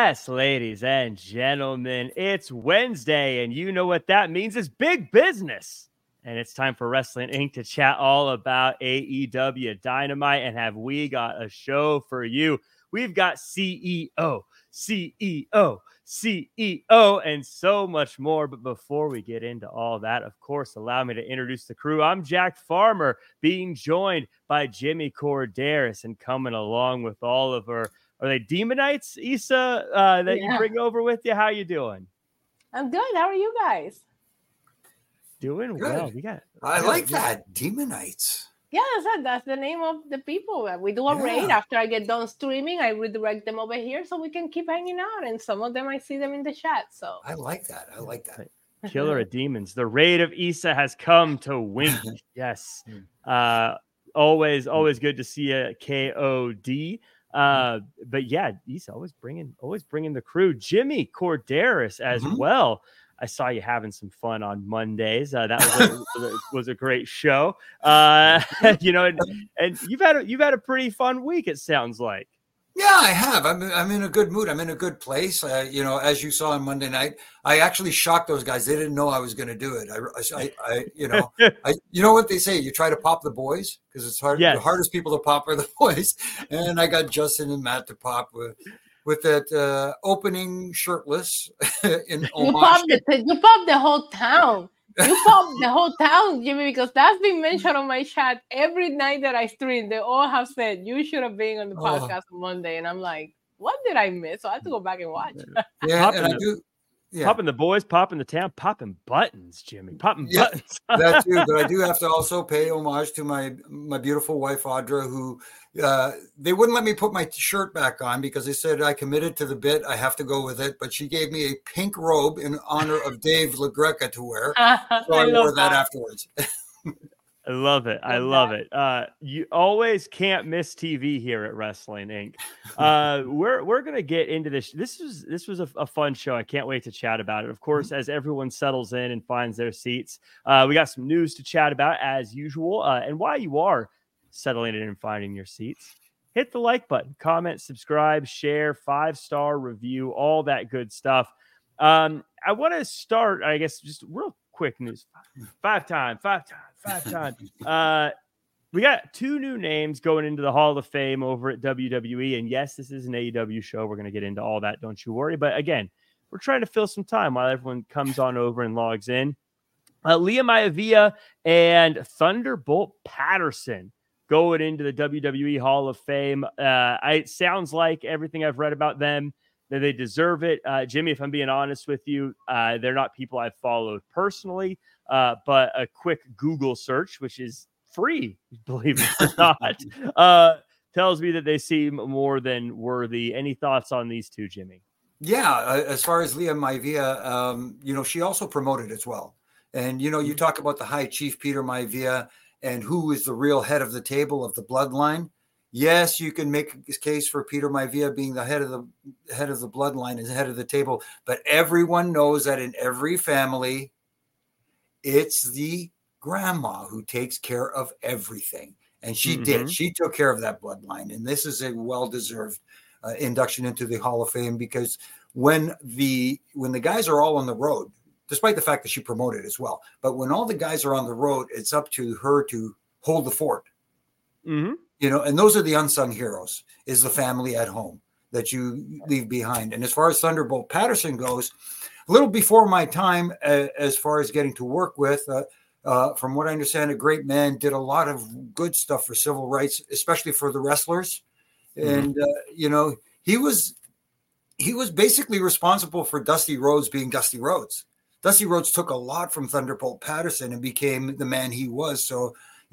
Yes, ladies and gentlemen, it's Wednesday, and you know what that means. It's big business. And it's time for Wrestling Inc. to chat all about AEW Dynamite. And have we got a show for you? We've got CEO, and so much more. But before we get into all that, of course, allow me to introduce the crew. I'm Jack Farmer, being joined by Jimmy Corderas, and coming along with all of our... Are they Demonites, Issa, that you bring over with you? How you doing? I'm good. How are you guys? Doing good. Well. I like that. Demonites. Yeah, that's the name of the people. We do a raid. After I get done streaming, I redirect them over here so we can keep hanging out. And some of them, I see them in the chat. So I like that. Killer of Demons. The raid of Issa has come to Wink. Yes. Always good to see a KOD. But yeah, he's always bringing the crew. Jimmy Corderas as well. I saw you having some fun on Mondays. That was a great show. And you've had a pretty fun week, it sounds like. Yeah, I have. I'm in a good mood. I'm in a good place. As you saw on Monday night, I actually shocked those guys. They didn't know I was going to do it. You know what they say? You try to pop the boys because it's hard. Yes. The hardest people to pop are the boys. And I got Justin and Matt to pop with that opening shirtless in homage. You popped the whole town. You popped the whole town, Jimmy, because that's been mentioned on my chat every night that I stream. They all have said you should have been on the podcast on Monday, and I'm like, what did I miss? So I have to go back and watch. Popping the boys, popping the town, popping buttons, Jimmy, popping buttons. That too, but I do have to also pay homage to my beautiful wife Audra, who they wouldn't let me put my shirt back on because they said I committed to the bit. I have to go with it, but she gave me a pink robe in honor of Dave LaGreca to wear, so I wore that afterwards. I love it. I love it. You always can't miss TV here at Wrestling Inc. We're gonna get into this. This was a fun show. I can't wait to chat about it. Of course, as everyone settles in and finds their seats, we got some news to chat about as usual. And while you are settling in and finding your seats, hit the like button, comment, subscribe, share, 5-star review, all that good stuff. I want to start, I guess, just real quick news. Five time. We got 2 new names going into the Hall of Fame over at WWE. And yes, this is an AEW show. We're going to get into all that. Don't you worry. But again, we're trying to fill some time while everyone comes on over and logs in. Lia Maivia and Thunderbolt Patterson going into the WWE Hall of Fame. It sounds like everything I've read about them, that they deserve it. Jimmy, if I'm being honest with you, they're not people I've followed personally, but a quick Google search, which is free, believe it or not, tells me that they seem more than worthy. Any thoughts on these two, Jimmy? Yeah, as far as Lia Maivia, she also promoted as well. And, you talk about the High Chief Peter Maivia and who is the real head of the table of the bloodline. Yes, you can make a case for Peter Maivia being the head of the bloodline and head of the table, but everyone knows that in every family, it's the grandma who takes care of everything. And she did. She took care of that bloodline. And this is a well-deserved induction into the Hall of Fame, because when the guys are all on the road, despite the fact that she promoted as well, but when all the guys are on the road, it's up to her to hold the fort. Mm-hmm. And those are the unsung heroes, is the family at home that you leave behind. And as far as Thunderbolt Patterson goes, a little before my time, as far as getting to work with, from what I understand, a great man, did a lot of good stuff for civil rights, especially for the wrestlers. Mm-hmm. And, he was basically responsible for Dusty Rhodes being Dusty Rhodes. Dusty Rhodes took a lot from Thunderbolt Patterson and became the man he was. So,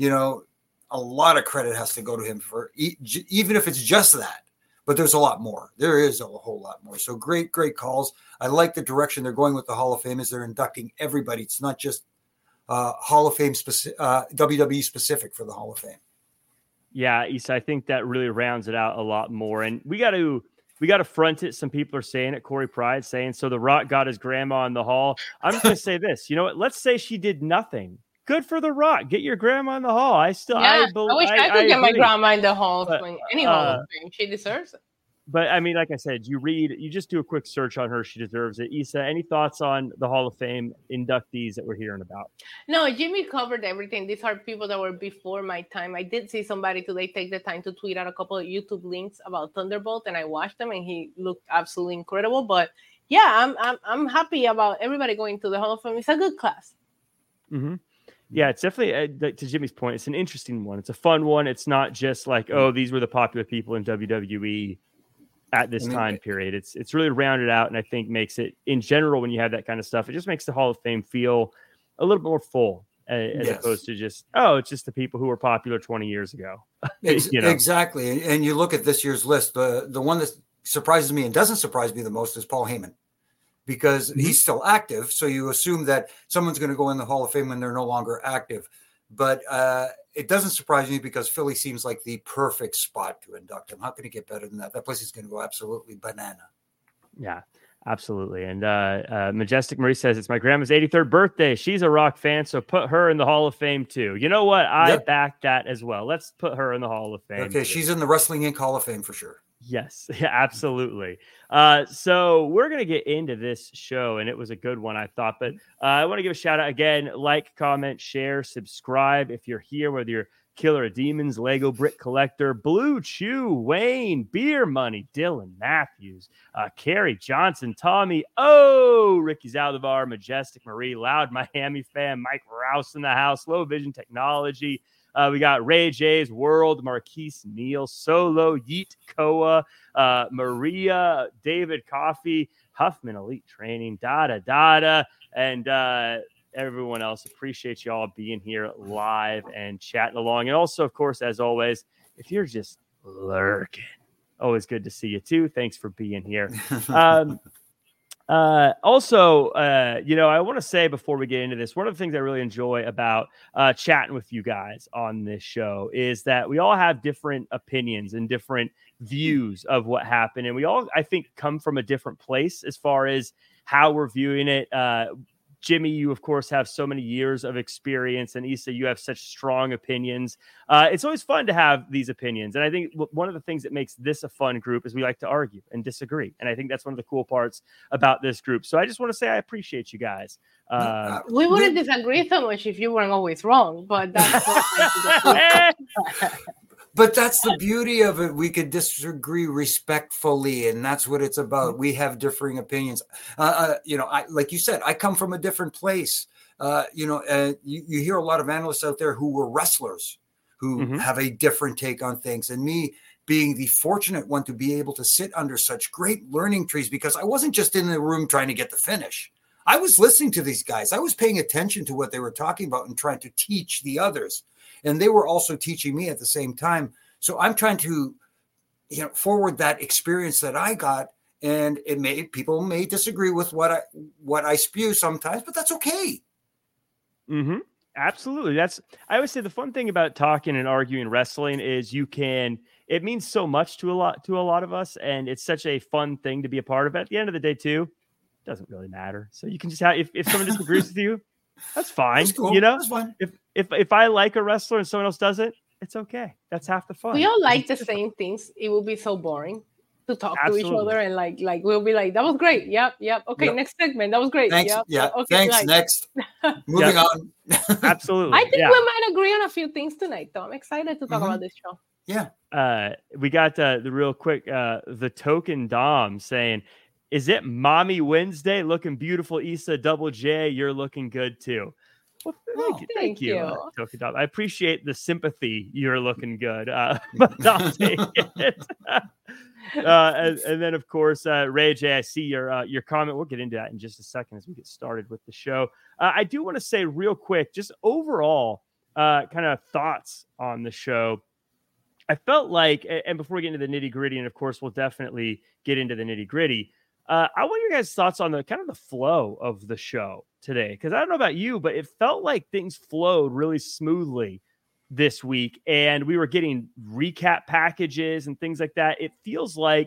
a lot of credit has to go to him for even if it's just that, but there's a lot more. There is a whole lot more. So great calls. I like the direction they're going with the Hall of Fame, as they're inducting everybody. It's not just Hall of Fame specific, WWE specific for the Hall of Fame. Yeah, Issa, I think that really rounds it out a lot more. And we got to front it. Some people are saying it. Corey Pride saying, so The Rock got his grandma in the Hall. I'm just going to say this. You know what? Let's say she did nothing. Good for The Rock. Get your grandma in the Hall. I wish I could get my grandma in the Hall of Fame. Any Hall of Fame. She deserves it. But I mean, like I said, you just do a quick search on her. She deserves it. Issa, any thoughts on the Hall of Fame inductees that we're hearing about? No, Jimmy covered everything. These are people that were before my time. I did see somebody today take the time to tweet out a couple of YouTube links about Thunderbolt, and I watched them, and he looked absolutely incredible. But yeah, I'm happy about everybody going to the Hall of Fame. It's a good class. Mm-hmm. Yeah, it's definitely, to Jimmy's point, it's an interesting one. It's a fun one. It's not just like, oh, these were the popular people in WWE at this time period. It's really rounded out, and I think makes it, in general, when you have that kind of stuff, it just makes the Hall of Fame feel a little bit more full, as opposed to just, oh, it's just the people who were popular 20 years ago. Exactly. And you look at this year's list, the one that surprises me and doesn't surprise me the most is Paul Heyman, because he's still active. So you assume that someone's going to go in the Hall of Fame when they're no longer active. But it doesn't surprise me because Philly seems like the perfect spot to induct him. How can it get better than that? That place is going to go absolutely banana. Yeah, absolutely. And Majestic Marie says, it's my grandma's 83rd birthday. She's a Rock fan, so put her in the Hall of Fame too. You know what? I back that as well. Let's put her in the Hall of Fame. Okay, she's in the Wrestling Inc. Hall of Fame for sure. Yes, yeah, absolutely. So we're going to get into this show, and it was a good one, I thought. But I want to give a shout out again. Like, comment, share, subscribe. If you're here, whether you're Killer of Demons, Lego Brick Collector, Blue Chew, Wayne, Beer Money, Dylan Matthews, Carrie Johnson, Tommy, Ricky Zaldivar, Majestic Marie, Loud Miami fan, Mike Rouse in the house, Low Vision Technology. We got Ray J's World, Marquise Neal, Solo, Yeet Koa, Maria, David Coffey, Huffman Elite Training, Dada, and everyone else. Appreciate y'all being here live and chatting along. And also, of course, as always, if you're just lurking, always good to see you too. Thanks for being here. Also, I want to say before we get into this, one of the things I really enjoy about chatting with you guys on this show is that we all have different opinions and different views of what happened. And we all, I think, come from a different place as far as how we're viewing it. Jimmy, you, of course, have so many years of experience, and Issa, you have such strong opinions. It's always fun to have these opinions. And I think one of the things that makes this a fun group is we like to argue and disagree. And I think that's one of the cool parts about this group. So I just want to say I appreciate you guys. We wouldn't disagree so much if you weren't always wrong, but that's But that's the beauty of it. We could disagree respectfully, and that's what it's about. We have differing opinions. Like you said, I come from a different place. You hear a lot of analysts out there who were wrestlers who have a different take on things. And me being the fortunate one to be able to sit under such great learning trees, because I wasn't just in the room trying to get the finish. I was listening to these guys. I was paying attention to what they were talking about and trying to teach the others. And they were also teaching me at the same time. So I'm trying to, forward that experience that I got. And people may disagree with what I spew sometimes, but that's okay. Mm-hmm. Absolutely. I always say the fun thing about talking and arguing wrestling is it means so much to a lot of us. And it's such a fun thing to be a part of. At the end of the day, too, it doesn't really matter. So you can just if someone disagrees with you, that's fine. That's cool. That's fine. If I like a wrestler and someone else doesn't, it's okay. That's half the fun. We all like the same things. It will be so boring to talk to each other and like we'll be like, that was great. Yep. Okay, next segment. That was great. Thanks. Yep. Yeah. Okay, thanks. Next. Moving on. Absolutely. I think we might agree on a few things tonight, though. I'm excited to talk about this show. Yeah. We got the real quick the token Dom saying, is it Mommy Wednesday? Looking beautiful, Issa. Double J, you're looking good too. Well, thank you. Token Dom. I appreciate the sympathy. You're looking good, but I'll take it. And then, of course, Ray J, I see your comment. We'll get into that in just a second as we get started with the show. I do want to say real quick, just overall kind of thoughts on the show. I felt like, and before we get into the nitty gritty, and of course, we'll definitely get into the nitty gritty. I want your guys' thoughts on the kind of the flow of the show today, because I don't know about you, but it felt like things flowed really smoothly this week, and we were getting recap packages and things like that. It feels like,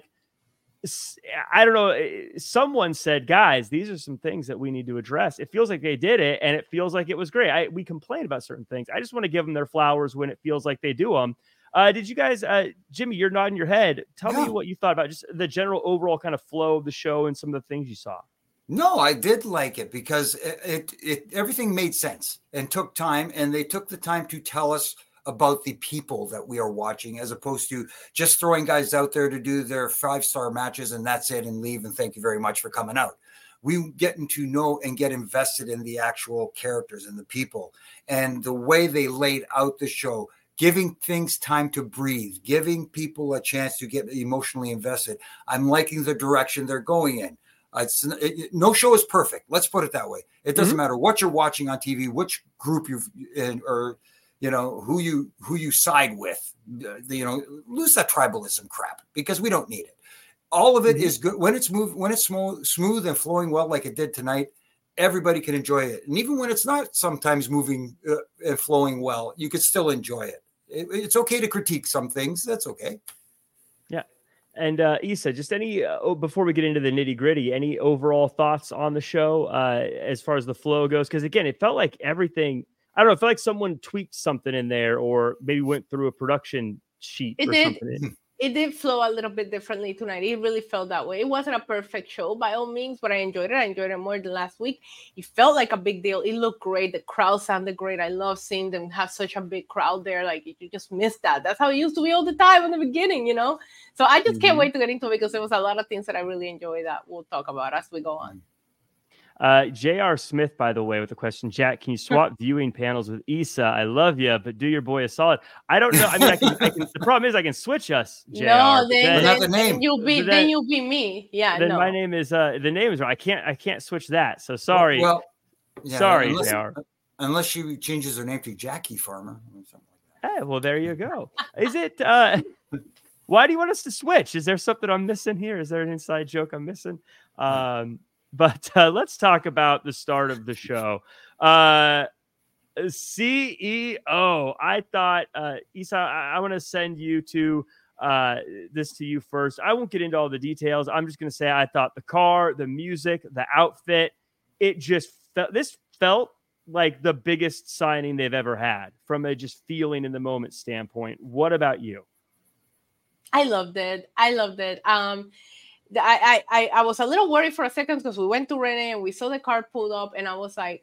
I don't know, someone said, guys, these are some things that we need to address. It feels like they did it, and it feels like it was great. We complain about certain things. I just want to give them their flowers when it feels like they do them. Did you guys, Jimmy, you're nodding your head. Tell me what you thought about just the general overall kind of flow of the show and some of the things you saw. No, I did like it because it everything made sense and took time, and they took the time to tell us about the people that we are watching, as opposed to just throwing guys out there to do their 5-star matches and that's it and leave and thank you very much for coming out. We getting to know and get invested in the actual characters and the people, and the way they laid out the show, giving things time to breathe, giving people a chance to get emotionally invested. I'm liking the direction they're going in. No show is perfect. Let's put it that way. It doesn't matter what you're watching on TV, which group you've in, or who you side with. Lose that tribalism crap, because we don't need it. All of it is good when it's smooth and flowing well, like it did tonight. Everybody can enjoy it, and even when it's not sometimes moving and flowing well, you could still enjoy it. It's okay to critique some things. That's okay. Yeah. And Isa, just any before we get into the nitty gritty, any overall thoughts on the show as far as the flow goes? Because again, it felt like everything. I don't know. It felt like someone tweaked something in there, or maybe went through a production sheet. Something. It did flow a little bit differently tonight. It really felt that way. It wasn't a perfect show by all means, but I enjoyed it. I enjoyed it more than last week. It felt like a big deal. It looked great. The crowd sounded great. I love seeing them have such a big crowd there. Like, you just miss that. That's how it used to be all the time in the beginning, So I just can't wait to get into it, because there was a lot of things that I really enjoyed that we'll talk about as we go on. J.R. Smith, by the way, with the question, Jack, can you swap viewing panels with Isa? I love you, but do your boy a solid. I don't know. I mean, I can the problem is I can switch us, JR. No, then you'll be me. Yeah, then my name is the name is right. I can't switch that. So sorry. Well, yeah, sorry, JR. Unless she changes her name to Jackie Farmer or something like that. Hey, well, there you go. Is it why do you want us to switch? Is there something I'm missing here? Is there an inside joke I'm missing? But let's talk about the start of the show. CEO, I thought, Isa, I want to send you to this to you first. I won't get into all the details. I'm just going to say I thought the car, the music, the outfit, this felt like the biggest signing they've ever had from a just feeling in the moment standpoint. What about you? I loved it. I was a little worried for a second, because we went to Renee and we saw the car pulled up, and I was like,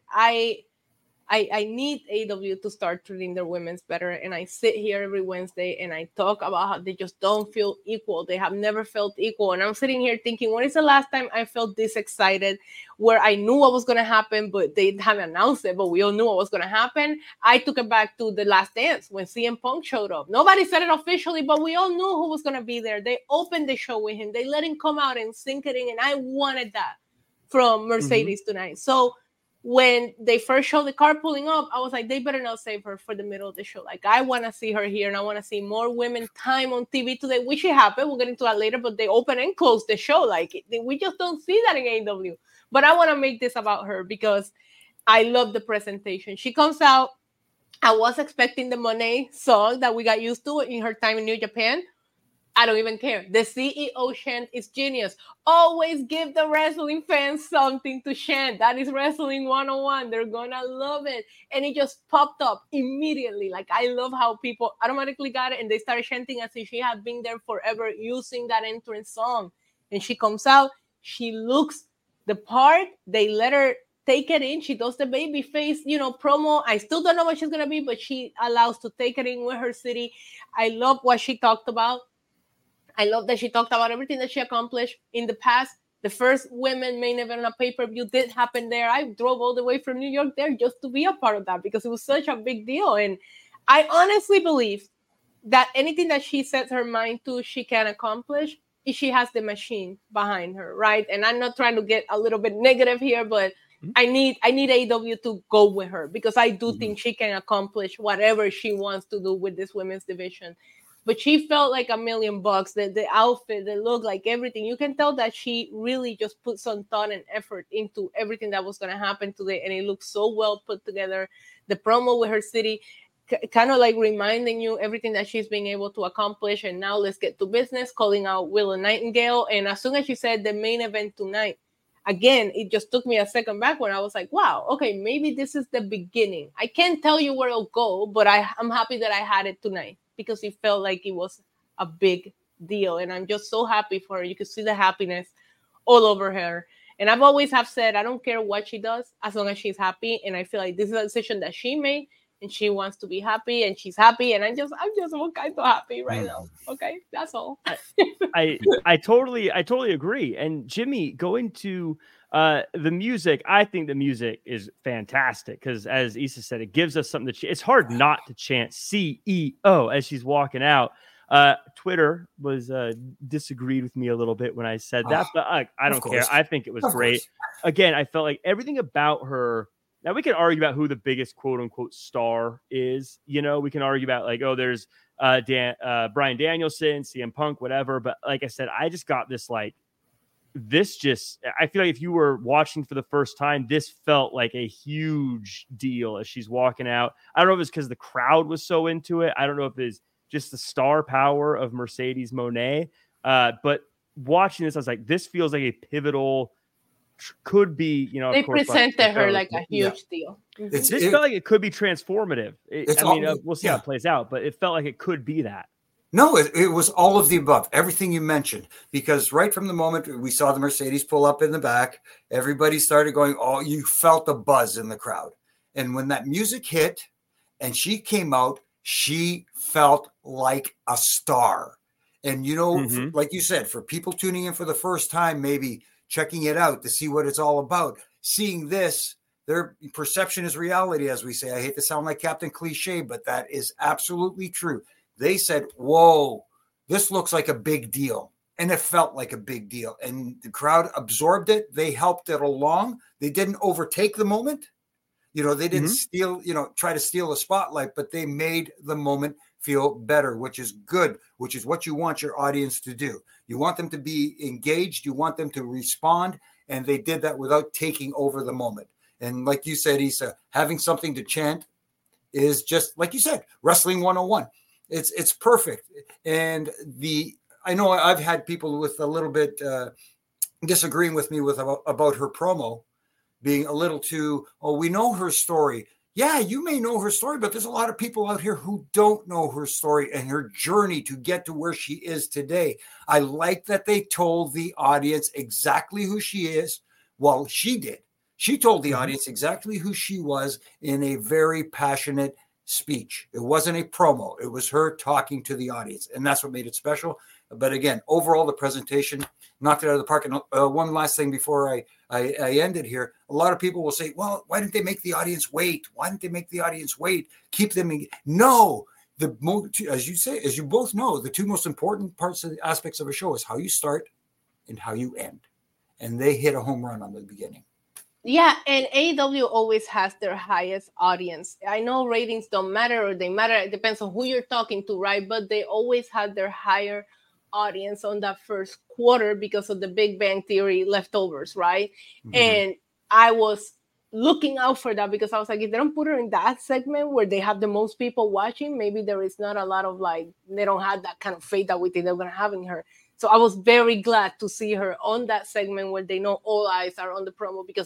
I need AEW to start treating their women's better. And I sit here every Wednesday and I talk about how they just don't feel equal. They have never felt equal. And I'm sitting here thinking, when is the last time I felt this excited, where I knew what was going to happen, but they haven't announced it, but we all knew what was going to happen? I took it back to The Last Dance when CM Punk showed up. Nobody said it officially, but we all knew who was going to be there. They opened the show with him. They let him come out and sink it in. And I wanted that from Mercedes tonight. So when they first showed the car pulling up, I was like, they better not save her for the middle of the show. Like, I want to see her here, and I want to see more women time on TV today, which it happened. We'll get into that later, but they open and close the show. Like, we just don't see that in AEW. But I want to make this about her, because I love the presentation. She comes out. I was expecting the Monet song that we got used to in her time in New Japan. I don't even care. The CEO chant is genius. Always give the wrestling fans something to chant. That is Wrestling 101. They're gonna love it. And it just popped up immediately. Like, I love how people automatically got it, and they started chanting as if she had been there forever, using that entrance song. And she comes out. She looks the part. They let her take it in. She does the baby face, promo. I still don't know what she's gonna be, but she allows to take it in with her city. I love what she talked about. I love that she talked about everything that she accomplished in the past. The first women main event on a pay-per-view did happen there. I drove all the way from New York there just to be a part of that, because it was such a big deal. And I honestly believe that anything that she sets her mind to, she can accomplish if she has the machine behind her, right? And I'm not trying to get a little bit negative here, but I need AEW to go with her, because I do think she can accomplish whatever she wants to do with this women's division. But she felt like $1 million. The outfit, the look, like everything. You can tell that she really just put some thought and effort into everything that was going to happen today. And it looked so well put together. The promo with her city, kind of like reminding you everything that she's been able to accomplish. And now let's get to business, calling out Willow Nightingale. And as soon as she said the main event tonight, again, it just took me a second back when I was like, wow, okay, maybe this is the beginning. I can't tell you where it'll go, but I'm happy that I had it tonight. because it felt like it was a big deal. And I'm just so happy for her. You could see the happiness all over her. And I've always have said, I don't care what she does as long as she's happy. And I feel like this is a decision that she made, and she wants to be happy, and she's happy. And I'm just all kind of happy right now. Okay, that's all. I totally agree. And Jimmy, going to the music, I think the music is fantastic because, as Issa said, it gives us something to. It's hard not to chant CEO as she's walking out. Twitter was disagreed with me a little bit when I said that, but I don't care. I think it was great. Again, I felt like everything about her. Now we can argue about who the biggest quote unquote star is. You know, we can argue about like, oh, there's Bryan Danielson, CM Punk, whatever. But like I said, I just got this like I feel like if you were watching for the first time, this felt like a huge deal as she's walking out. I don't know if it's because the crowd was so into it. I don't know if it's just the star power of Mercedes Moné. But watching this, I was like, this feels like a pivotal, could be, you know, they presented her like a huge deal. This felt like it could be transformative. We'll see how it plays out, but it felt like it could be that. No, it was all of the above, everything you mentioned, because right from the moment we saw the Mercedes pull up in the back, everybody started going, oh, you felt the buzz in the crowd. And when that music hit and she came out, she felt like a star. And, you know, like you said, for people tuning in for the first time, maybe checking it out to see what it's all about, seeing this, their perception is reality, as we say. I hate to sound like Captain Cliche, but that is absolutely true. They said, whoa, this looks like a big deal. And it felt like a big deal. And the crowd absorbed it. They helped it along. They didn't overtake the moment. You know, they didn't try to steal the spotlight, but they made the moment feel better, which is good, which is what you want your audience to do. You want them to be engaged. You want them to respond. And they did that without taking over the moment. And like you said, Issa, having something to chant is just, like you said, wrestling 101. It's perfect. And I know I've had people with a little bit disagreeing with me about her promo being a little too, we know her story. Yeah, you may know her story, but there's a lot of people out here who don't know her story and her journey to get to where she is today. I like that they told the audience exactly who she is. Well, she did. She told the audience exactly who she was in a very passionate speech. It wasn't a promo. It was her talking to the audience. And that's what made it special. But again, overall, the presentation knocked it out of the park. And one last thing before I end it here. A lot of people will say, well, why didn't they make the audience wait? Why didn't they make the audience wait? Keep them in. No, as you both know, the two most important aspects of a show is how you start and how you end. And they hit a home run on the beginning. Yeah, and AEW always has their highest audience. I know ratings don't matter, or they matter. It depends on who you're talking to, right? But they always had their higher audience on that first quarter because of the Big Bang Theory leftovers, right? And I was looking out for that because I was like, if they don't put her in that segment where they have the most people watching, maybe there is not a lot of they don't have that kind of faith that we think they're going to have in her. So I was very glad to see her on that segment where they know all eyes are on the program, because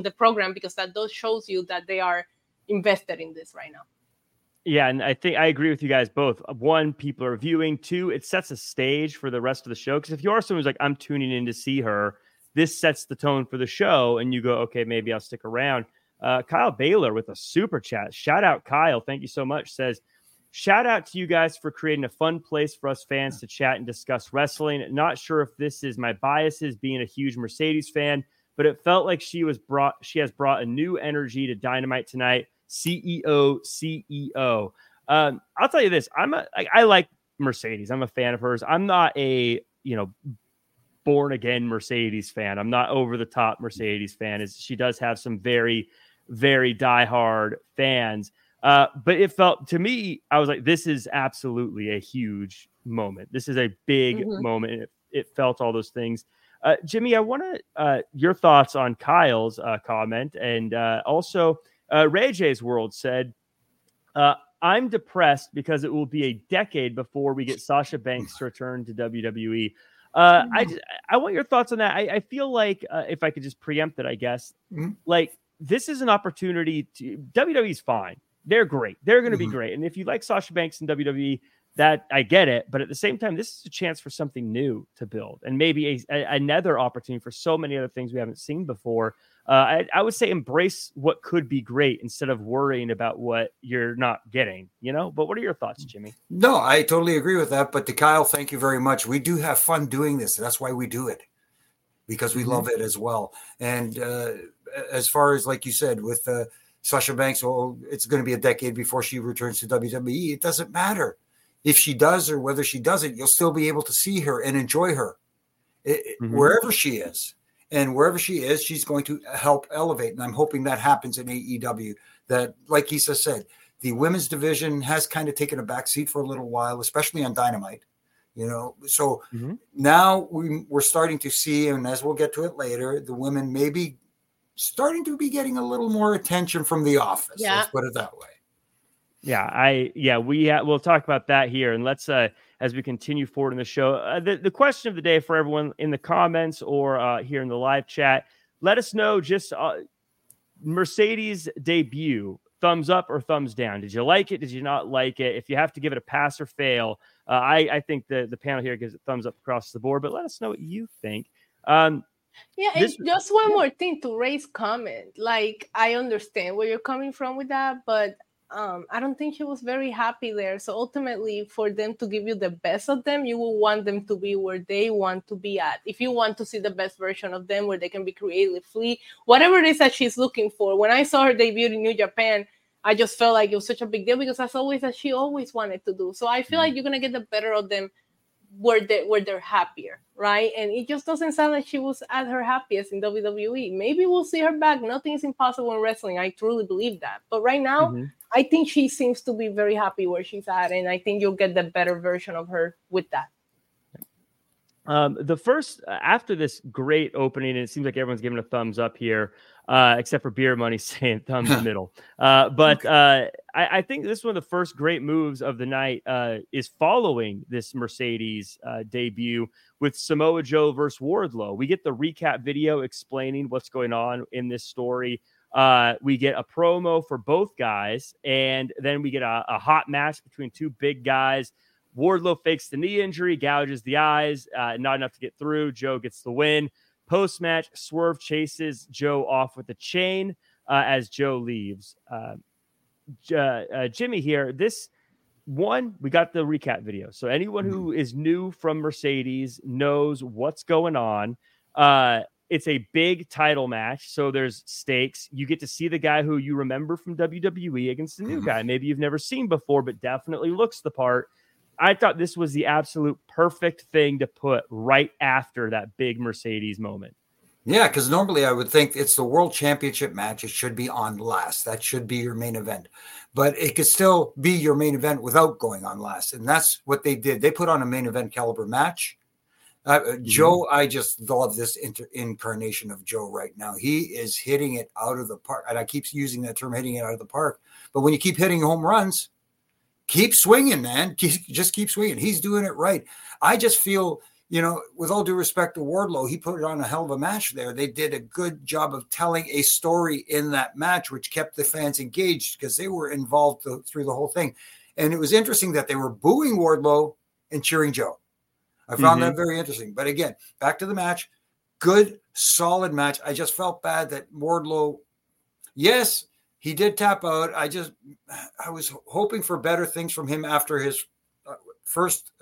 that does shows you that they are invested in this right now. Yeah, and I think I agree with you guys both. One, people are viewing. Two, it sets a stage for the rest of the show. Because if you are someone who's like, I'm tuning in to see her, this sets the tone for the show, and you go, okay, maybe I'll stick around. Kyle Baylor with a super chat. Shout out, Kyle. Thank you so much. Says, shout out to you guys for creating a fun place for us fans to chat and discuss wrestling. Not sure if this is my biases being a huge Mercedes fan, but it felt like she has brought a new energy to Dynamite tonight. CEO. I'll tell you this. I like Mercedes. I'm a fan of hers. I'm not a, born again Mercedes fan. I'm not over the top Mercedes fan. She does have some very, very diehard fans. But it felt to me, I was like, this is absolutely a huge moment. This is a big moment. It felt all those things. Jimmy, I want your thoughts on Kyle's comment. And also Ray J's World said, I'm depressed because it will be a decade before we get Sasha Banks to return to WWE. I want your thoughts on that. I feel like if I could just preempt it, I guess, like this is an opportunity to WWE's fine. They're great. They're going to be great. And if you like Sasha Banks in WWE, that I get it, but at the same time, this is a chance for something new to build, and maybe another opportunity for so many other things we haven't seen before. I would say embrace what could be great instead of worrying about what you're not getting, But what are your thoughts, Jimmy? No, I totally agree with that. But to Kyle, thank you very much. We do have fun doing this. That's why we do it, because we love it as well. And as far as, like you said, with Sasha Banks, it's going to be a decade before she returns to WWE. It doesn't matter. If she does or whether she doesn't, you'll still be able to see her and enjoy her wherever she is. And wherever she is, she's going to help elevate. And I'm hoping that happens in AEW. That, like Issa said, the women's division has kind of taken a backseat for a little while, especially on Dynamite. So now we're starting to see, and as we'll get to it later, the women maybe starting to be getting a little more attention from The Office. Yeah. Let's put it that way. We'll talk about that here, and let's as we continue forward in the show. The question of the day for everyone in the comments or here in the live chat, let us know just Mercedes debut, thumbs up or thumbs down. Did you like it? Did you not like it? If you have to give it a pass or fail, I think the panel here gives it thumbs up across the board. But let us know what you think. And just one more thing to raise comment. Like, I understand where you're coming from with that, but I don't think she was very happy there. So ultimately, for them to give you the best of them, you will want them to be where they want to be at. If you want to see the best version of them, where they can be creatively, whatever it is that she's looking for. When I saw her debut in New Japan, I just felt like it was such a big deal, because that's always that she always wanted to do. So I feel like you're going to get the better of them where they're happier, right? And it just doesn't sound like she was at her happiest in WWE. Maybe we'll see her back. Nothing is impossible in wrestling. I truly believe that. But right now, I think she seems to be very happy where she's at, and I think you'll get the better version of her with that. The first, after this great opening, and it seems like everyone's giving a thumbs up here, except for Beer Money saying thumbs middle. I think this is one of the first great moves of the night is following this Mercedes debut with Samoa Joe versus Wardlow. We get the recap video explaining what's going on in this story. We get a promo for both guys, and then we get a hot match between two big guys. Wardlow fakes the knee injury, gouges the eyes, not enough to get through. Joe gets the win. Post-match, Swerve chases Joe off with a chain as Joe leaves. Jimmy here, we got the recap video. So anyone who is new from Mercedes knows what's going on. It's a big title match, so there's stakes. You get to see the guy who you remember from WWE against the new guy. Maybe you've never seen before, but definitely looks the part. I thought this was the absolute perfect thing to put right after that big Mercedes moment. Yeah, because normally I would think it's the World Championship match. It should be on last. That should be your main event. But it could still be your main event without going on last. And that's what they did. They put on a main event caliber match. Joe, I just love this incarnation of Joe right now. He is hitting it out of the park. And I keep using that term, hitting it out of the park. But when you keep hitting home runs, keep swinging, man. Just keep swinging. He's doing it right. I just feel, with all due respect to Wardlow, he put it on a hell of a match there. They did a good job of telling a story in that match, which kept the fans engaged because they were involved through the whole thing. And it was interesting that they were booing Wardlow and cheering Joe. I found that very interesting. But again, back to the match. Good, solid match. I just felt bad that Wardlow, yes, he did tap out. I was hoping for better things from him after his first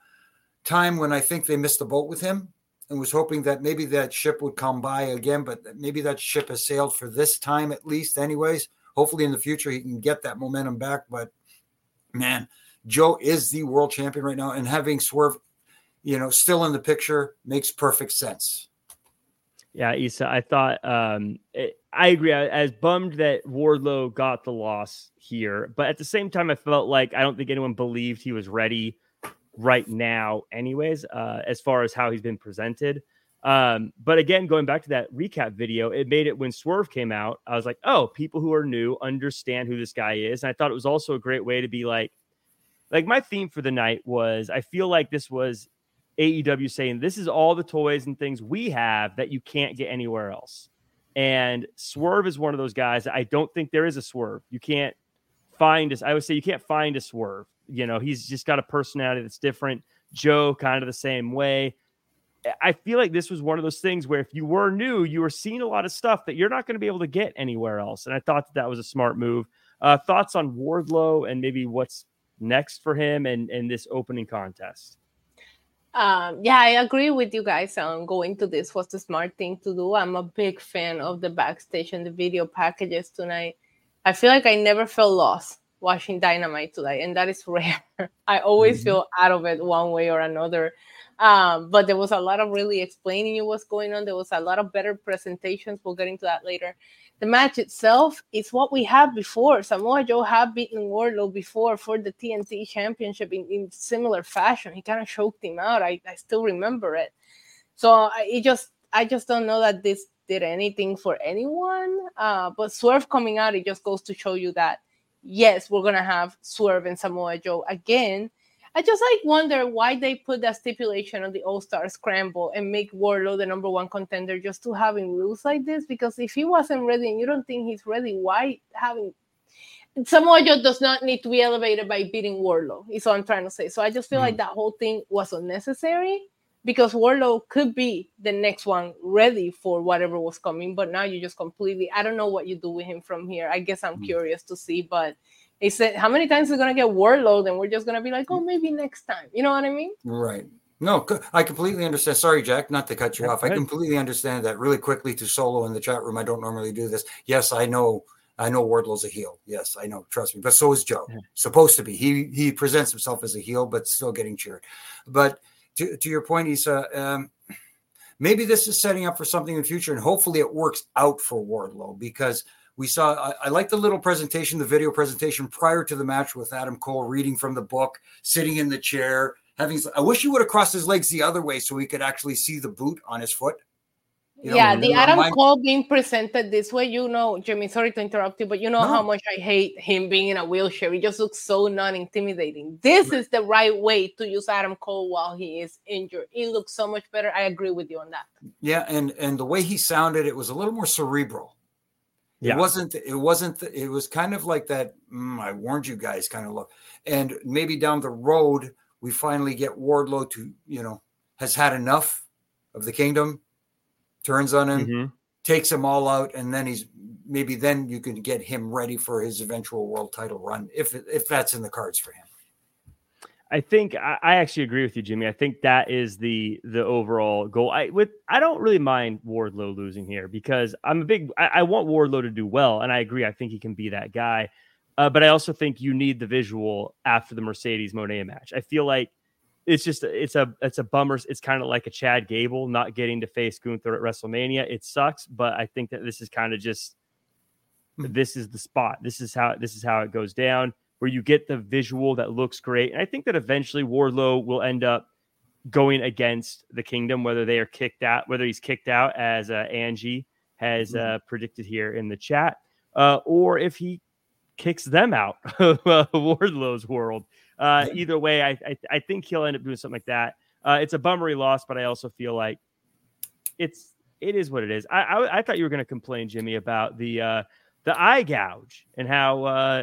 time when I think they missed the boat with him, and was hoping that maybe that ship would come by again, but maybe that ship has sailed for this time at least anyways. Hopefully in the future he can get that momentum back. But man, Joe is the world champion right now, and having Swerve, still in the picture makes perfect sense. Yeah, Issa, I thought I agree. I was bummed that Wardlow got the loss here, but at the same time, I felt like I don't think anyone believed he was ready right now anyways, as far as how he's been presented. But again, going back to that recap video, it made it when Swerve came out, I was like, oh, people who are new understand who this guy is. And I thought it was also a great way to be like my theme for the night was, I feel like this was AEW saying, this is all the toys and things we have that you can't get anywhere else. And Swerve is one of those guys. I don't think there is a Swerve. You can't find us. I would say you can't find a Swerve. He's just got a personality that's different. Joe, kind of the same way. I feel like this was one of those things where if you were new, you were seeing a lot of stuff that you're not going to be able to get anywhere else. And I thought that was a smart move. Thoughts on Wardlow and maybe what's next for him and this opening contest? Yeah, I agree with you guys. Going to this was the smart thing to do. I'm a big fan of the backstage and the video packages tonight. I feel like I never felt lost watching Dynamite today, and that is rare. I always feel out of it one way or another. But there was a lot of really explaining you what's going on. There was a lot of better presentations. We'll get into that later. The match itself is what we had before. Samoa Joe had beaten Wardlow before for the TNT Championship in similar fashion. He kind of choked him out. I still remember it. So I just don't know that this did anything for anyone. But Swerve coming out, it just goes to show you that, yes, we're going to have Swerve and Samoa Joe again. I just wonder why they put that stipulation on the All-Star Scramble and make Wardlow the number one contender just to have him lose like this. Because if he wasn't ready and you don't think he's ready, why having Samoa Joe does not need to be elevated by beating Wardlow, is what I'm trying to say. So I just feel like that whole thing was unnecessary because Wardlow could be the next one ready for whatever was coming. But now you just completely, I don't know what you do with him from here. I guess I'm curious to see, but he said, how many times is going to get Wardlow? And we're just going to be like, oh, maybe next time. You know what I mean? Right. No, I completely understand. Sorry, Jack, not to cut you off. I completely understand that. Really quickly to Solo in the chat room. I don't normally do this. Yes, I know Wardlow's a heel. Yes, I know. Trust me. But so is Joe. Supposed to be. He presents himself as a heel, but still getting cheered. But to your point, Issa, maybe this is setting up for something in the future, and hopefully it works out for Wardlow because we saw, I like the little presentation, the video presentation prior to the match with Adam Cole reading from the book, sitting in the chair. I wish he would have crossed his legs the other way so we could actually see the boot on his foot. The Adam Cole being presented this way, Jimmy, sorry to interrupt you, but how much I hate him being in a wheelchair. He just looks so non-intimidating. This is the right way to use Adam Cole while he is injured. He looks so much better. I agree with you on that. Yeah, and the way he sounded, it was a little more cerebral. Yeah. It was kind of like that, I warned you guys kind of look. And maybe down the road, we finally get Wardlow to, has had enough of the kingdom, turns on him, takes them all out, and then then you can get him ready for his eventual world title run, if that's in the cards for him. I think I actually agree with you, Jimmy. I think that is the overall goal. I don't really mind Wardlow losing here because I want Wardlow to do well, and I agree. I think he can be that guy, but I also think you need the visual after the Mercedes Moné match. I feel like it's a bummer. It's kind of like a Chad Gable not getting to face Gunther at WrestleMania. It sucks, but I think that this is kind of just this is the spot. This is how it goes down, where you get the visual that looks great. And I think that eventually Wardlow will end up going against the Kingdom, whether he's kicked out as Angie has predicted here in the chat, or if he kicks them out of Wardlow's world. Either way, I think he'll end up doing something like that. It's a bummer he lost, but I also feel like it is what it is. I thought you were going to complain, Jimmy, about the eye gouge and how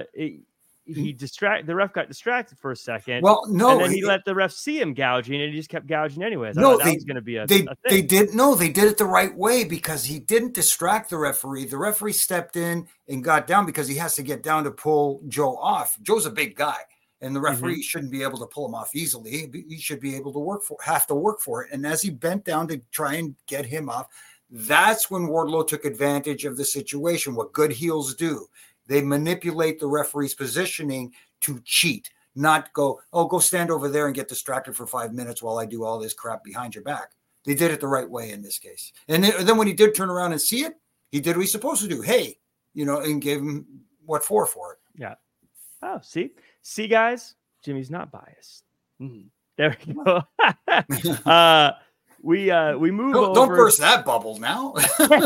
the ref got distracted for a second. Well, no, and then he let the ref see him gouging, and he just kept gouging anyways. That was going to be a thing. They did it the right way because he didn't distract the referee. The referee stepped in and got down because he has to get down to pull Joe off. Joe's a big guy, and the referee shouldn't be able to pull him off easily. He should be able to have to work for it. And as he bent down to try and get him off, that's when Wardlow took advantage of the situation. What good heels do. They manipulate the referee's positioning to cheat, not go stand over there and get distracted for 5 minutes while I do all this crap behind your back. They did it the right way in this case. And then when he did turn around and see it, he did what he's supposed to do. Hey, and gave him what for it. Yeah. Oh, see, guys, Jimmy's not biased. There we go. We move over. Don't burst that bubble now.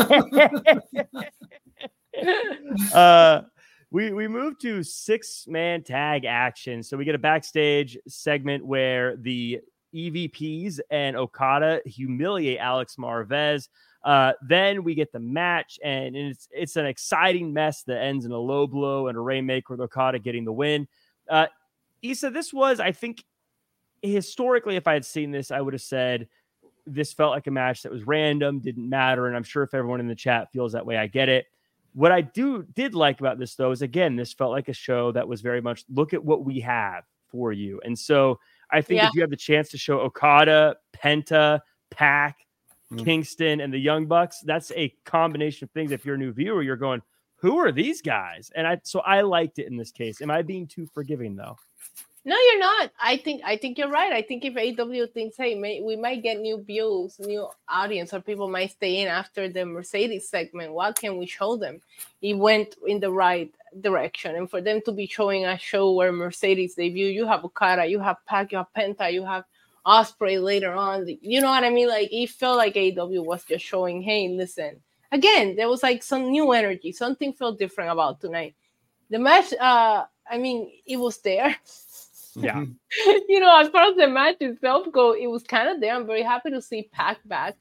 We move to 6-man tag action. So we get a backstage segment where the EVPs and Okada humiliate Alex Marvez. Then we get the match, and it's an exciting mess that ends in a low blow and a rainmaker with Okada getting the win. Issa, this was, I think, historically, if I had seen this, I would have said this felt like a match that was random, didn't matter. And I'm sure if everyone in the chat feels that way, I get it. What I did like about this, though, is, again, this felt like a show that was very much look at what we have for you. And so I think if you have the chance to show Okada, Penta, Pac, Kingston, and the Young Bucks, that's a combination of things. If you're a new viewer, you're going, who are these guys? And so I liked it in this case. Am I being too forgiving, though? No, you're not. I think you're right. I think if AEW thinks, hey, we might get new views, new audience, or people might stay in after the Mercedes segment, what can we show them? It went in the right direction. And for them to be showing a show where Mercedes debut, you have Okada, you have Pac, you have Penta, you have Ospreay later on. You know what I mean? Like, it felt like AEW was just showing, hey, listen. Again, there was like some new energy. Something felt different about tonight. The match, it was there. Yeah. As far as the match itself go, it was kind of there. I'm very happy to see Pac back.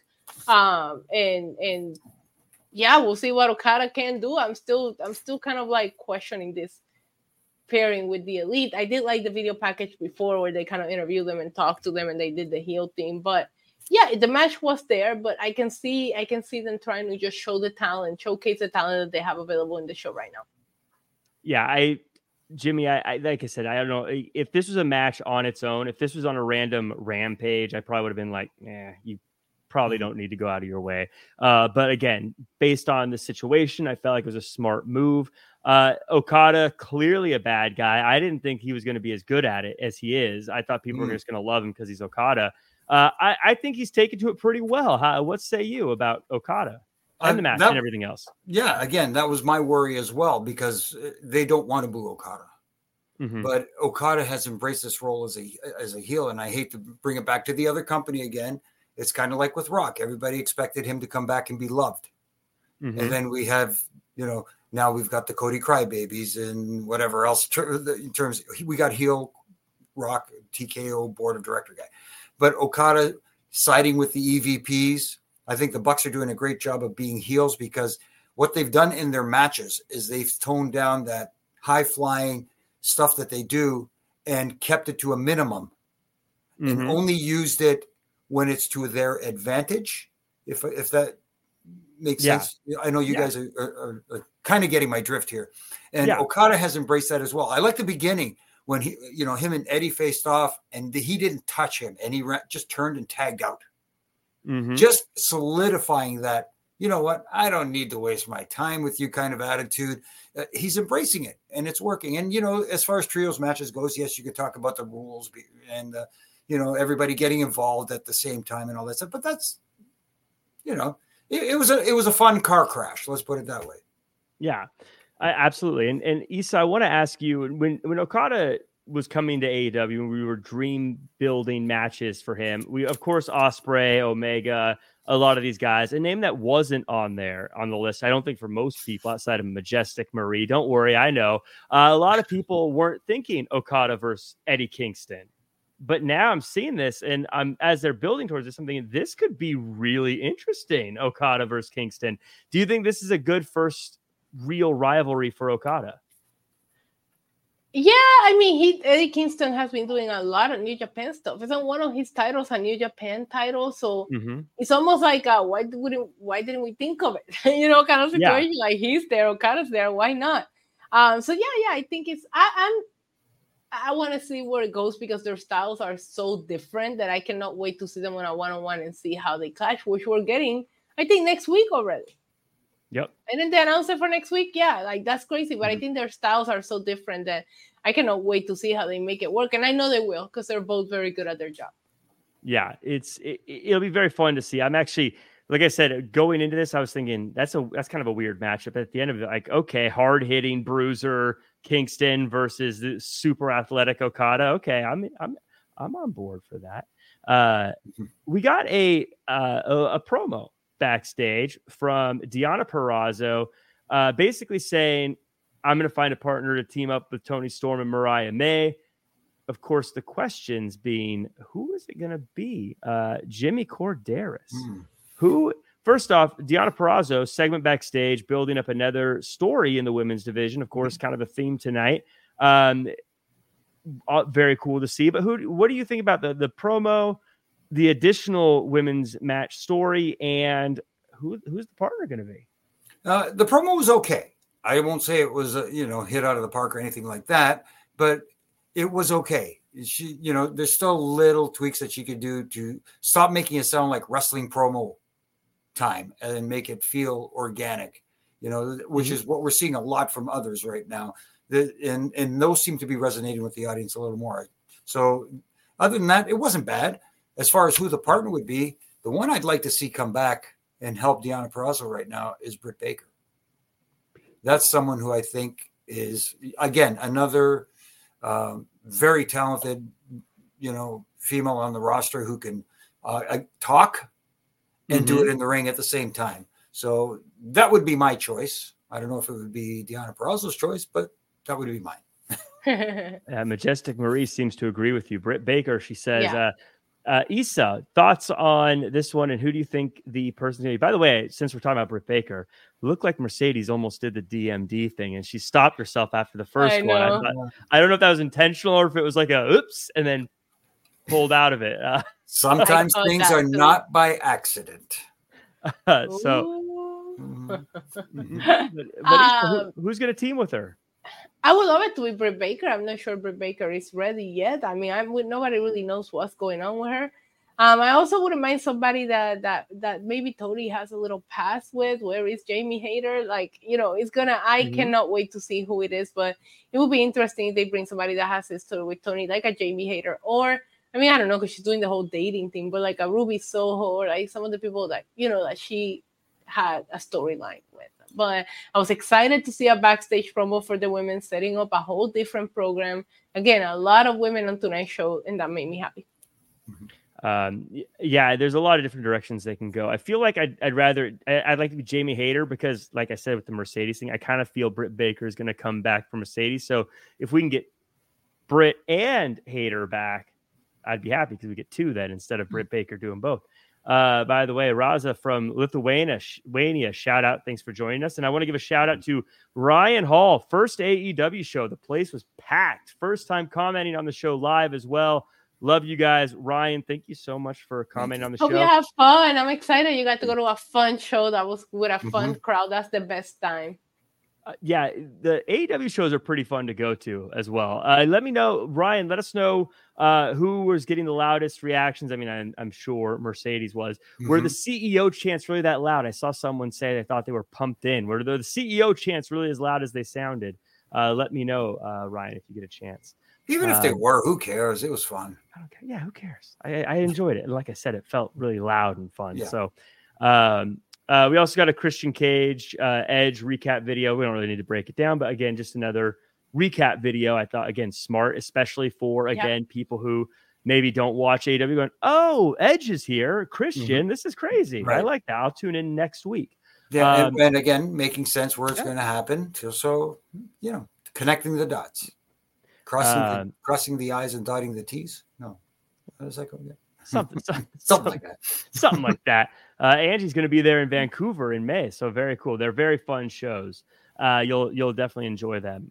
And we'll see what Okada can do. I'm still kind of like questioning this pairing with the Elite. I did like the video package before where they kind of interviewed them and talked to them and they did the heel thing. But yeah, the match was there, but I can see them trying to just show the talent, showcase the talent that they have available in the show right now. Yeah, Jimmy, I like I said, I don't know if this was a match on its own. If this was on a random Rampage, I probably would have been like, you probably don't need to go out of your way. But again, based on the situation, I felt like it was a smart move. Okada, clearly a bad guy. I didn't think he was going to be as good at it as he is. I thought people were just going to love him because he's Okada. I think he's taken to it pretty well. What say you about Okada? And the match and everything else. Yeah, again, that was my worry as well because they don't want to boo Okada. Mm-hmm. But Okada has embraced this role as a heel, and I hate to bring it back to the other company again. It's kind of like with Rock. Everybody expected him to come back and be loved. Mm-hmm. And then we have, now we've got the Cody Crybabies and whatever else in terms. We got heel Rock, TKO board of director guy. But Okada siding with the EVPs. I think the Bucks are doing a great job of being heels because what they've done in their matches is they've toned down that high-flying stuff that they do and kept it to a minimum and only used it when it's to their advantage, if that makes sense. I know you guys are kind of getting my drift here. And Okada has embraced that as well. I like the beginning when him and Eddie faced off and he didn't touch him and he just turned and tagged out. Mm-hmm. Just solidifying that, you know what, I don't need to waste my time with you kind of attitude. He's embracing it and it's working. And, as far as trios matches goes, yes, you could talk about the rules and, everybody getting involved at the same time and all that stuff. But that's, it was a fun car crash. Let's put it that way. Yeah, absolutely. And Issa, I want to ask you, when Okada was coming to AEW and we were dream building matches for him, we of course Ospreay, Omega, a lot of these guys, a name that wasn't on there on the list, I don't think for most people outside of Majestic Marie, don't worry, I know a lot of people weren't thinking Okada versus Eddie Kingston, but now I'm seeing this and as they're building towards this, I'm thinking this could be really interesting. Okada versus Kingston. Do you think this is a good first real rivalry for Okada? Yeah, Eddie Kingston has been doing a lot of New Japan stuff. Isn't one of his titles a New Japan title? So it's almost like why didn't we think of it? Kind of situation. Yeah. Like he's there, Okada's there, why not? I think it's I want to see where it goes because their styles are so different that I cannot wait to see them on a one-on-one and see how they clash, which we're getting, I think, next week already. Yep. And then they announced it for next week. Yeah, like that's crazy. But I think their styles are so different that I cannot wait to see how they make it work. And I know they will because they're both very good at their job. Yeah, it'll be very fun to see. I'm actually, like I said, going into this, I was thinking that's kind of a weird matchup. At the end of it, like, okay, hard hitting bruiser Kingston versus the super athletic Okada. Okay, I'm on board for that. We got a promo backstage from Deonna Purrazzo, basically saying, I'm going to find a partner to team up with Toni Storm and Mariah May. Of course, the questions being, who is it going to be? Jimmy Corderas. Who, first off, Deonna Purrazzo, segment backstage, building up another story in the women's division. Of course, kind of a theme tonight. Very cool to see. But what do you think about the promo, the additional women's match story, and who's the partner going to be? The promo was okay. I won't say it was hit out of the park or anything like that, but it was okay. She, there's still little tweaks that she could do to stop making it sound like wrestling promo time and make it feel organic, which is what we're seeing a lot from others right now. And those seem to be resonating with the audience a little more. So other than that, it wasn't bad. As far as who the partner would be, the one I'd like to see come back and help Deonna Purrazzo right now is Britt Baker. That's someone who I think is, again, another very talented, female on the roster who can talk and do it in the ring at the same time. So that would be my choice. I don't know if it would be Deonna Purrazzo's choice, but that would be mine. Majestic Marie seems to agree with you. Britt Baker, she says, Issa, thoughts on this one, and who do you think the person's going to be? By the way, since we're talking about Britt Baker, it looked like Mercedes almost did the DMD thing, and she stopped herself after the first one. I don't know if that was intentional or if it was like a oops, and then pulled out of it. Sometimes things are not by accident. Who's going to team with her? I would love it to be Britt Baker. I'm not sure Britt Baker is ready yet. I mean, nobody really knows what's going on with her. I also wouldn't mind somebody that maybe Tony has a little past with. Where is Jamie Hayter? It's gonna. I cannot wait to see who it is. But it would be interesting if they bring somebody that has history with Tony, like a Jamie Hayter, or I don't know, because she's doing the whole dating thing, but like a Ruby Soho, or like some of the people that that she had a storyline with. But I was excited to see a backstage promo for the women, setting up a whole different program. Again, a lot of women on tonight's show, and that made me happy. There's a lot of different directions they can go. I feel like I'd like to be Jamie Hayter because, like I said, with the Mercedes thing, I kind of feel Britt Baker is going to come back for Mercedes. So if we can get Britt and Hayter back, I'd be happy because we get two then instead of Britt Baker doing both. By the way, Raza from Lithuania, shout out. Thanks for joining us. And I want to give a shout out to Ryan Hall, first AEW show. The place was packed. First time commenting on the show live as well. Love you guys. Ryan, thank you so much for commenting on the show. Hope you have fun. I'm excited you got to go to a fun show that was with a fun crowd. That's the best time. The AEW shows are pretty fun to go to as well. Let me know, Ryan, let us know who was getting the loudest reactions. I mean, I'm sure Mercedes was. Were the CEO chants really that loud? I saw someone say they thought they were pumped in. Were the CEO chants really as loud as they sounded? Let me know, Ryan, if you get a chance. Even if they were, who cares? It was fun. I don't care. Yeah, who cares? I enjoyed it. And like I said, it felt really loud and fun. Yeah. So, we also got a Christian Cage Edge recap video. We don't really need to break it down, but again, just another recap video. I thought, again, smart, especially for, again, people who maybe don't watch AEW going, oh, Edge is here. Christian, this is crazy. Right. I like that. I'll tune in next week. Yeah, and again, making sense where it's going to happen. So, connecting the dots. Crossing the I's and dotting the T's. No, how does that go again? Something like that. Something like that. Angie's going to be there in Vancouver in May, so very cool. They're very fun shows. You'll definitely enjoy them.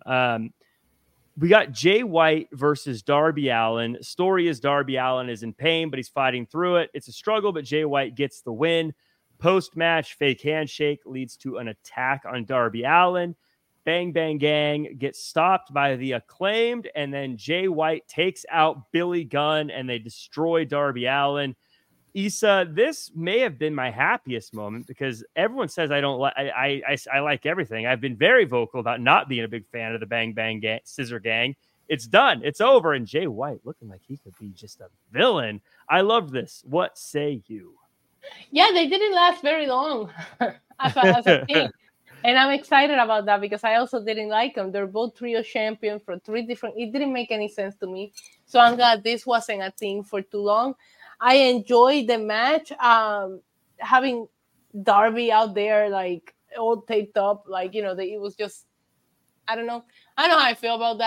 We got Jay White versus Darby Allin. Story is Darby Allin is in pain, but he's fighting through it. It's a struggle, but Jay White gets the win. Post-match, fake handshake leads to an attack on Darby Allin. Bang Bang Gang gets stopped by the Acclaimed, and then Jay White takes out Billy Gunn, and they destroy Darby Allin. Issa, this may have been my happiest moment because everyone says I don't like. I like everything. I've been very vocal about not being a big fan of the Bang Bang Gang, Scissor Gang. It's done. It's over. And Jay White looking like he could be just a villain. I love this. What say you? Yeah, they didn't last very long as a team. And I'm excited about that because I also didn't like them. They're both trio champions for three different. It didn't make any sense to me. So I'm glad this wasn't a thing for too long. I enjoyed the match. Having Darby out there, like all taped up, like, it was just, I don't know how I feel about that.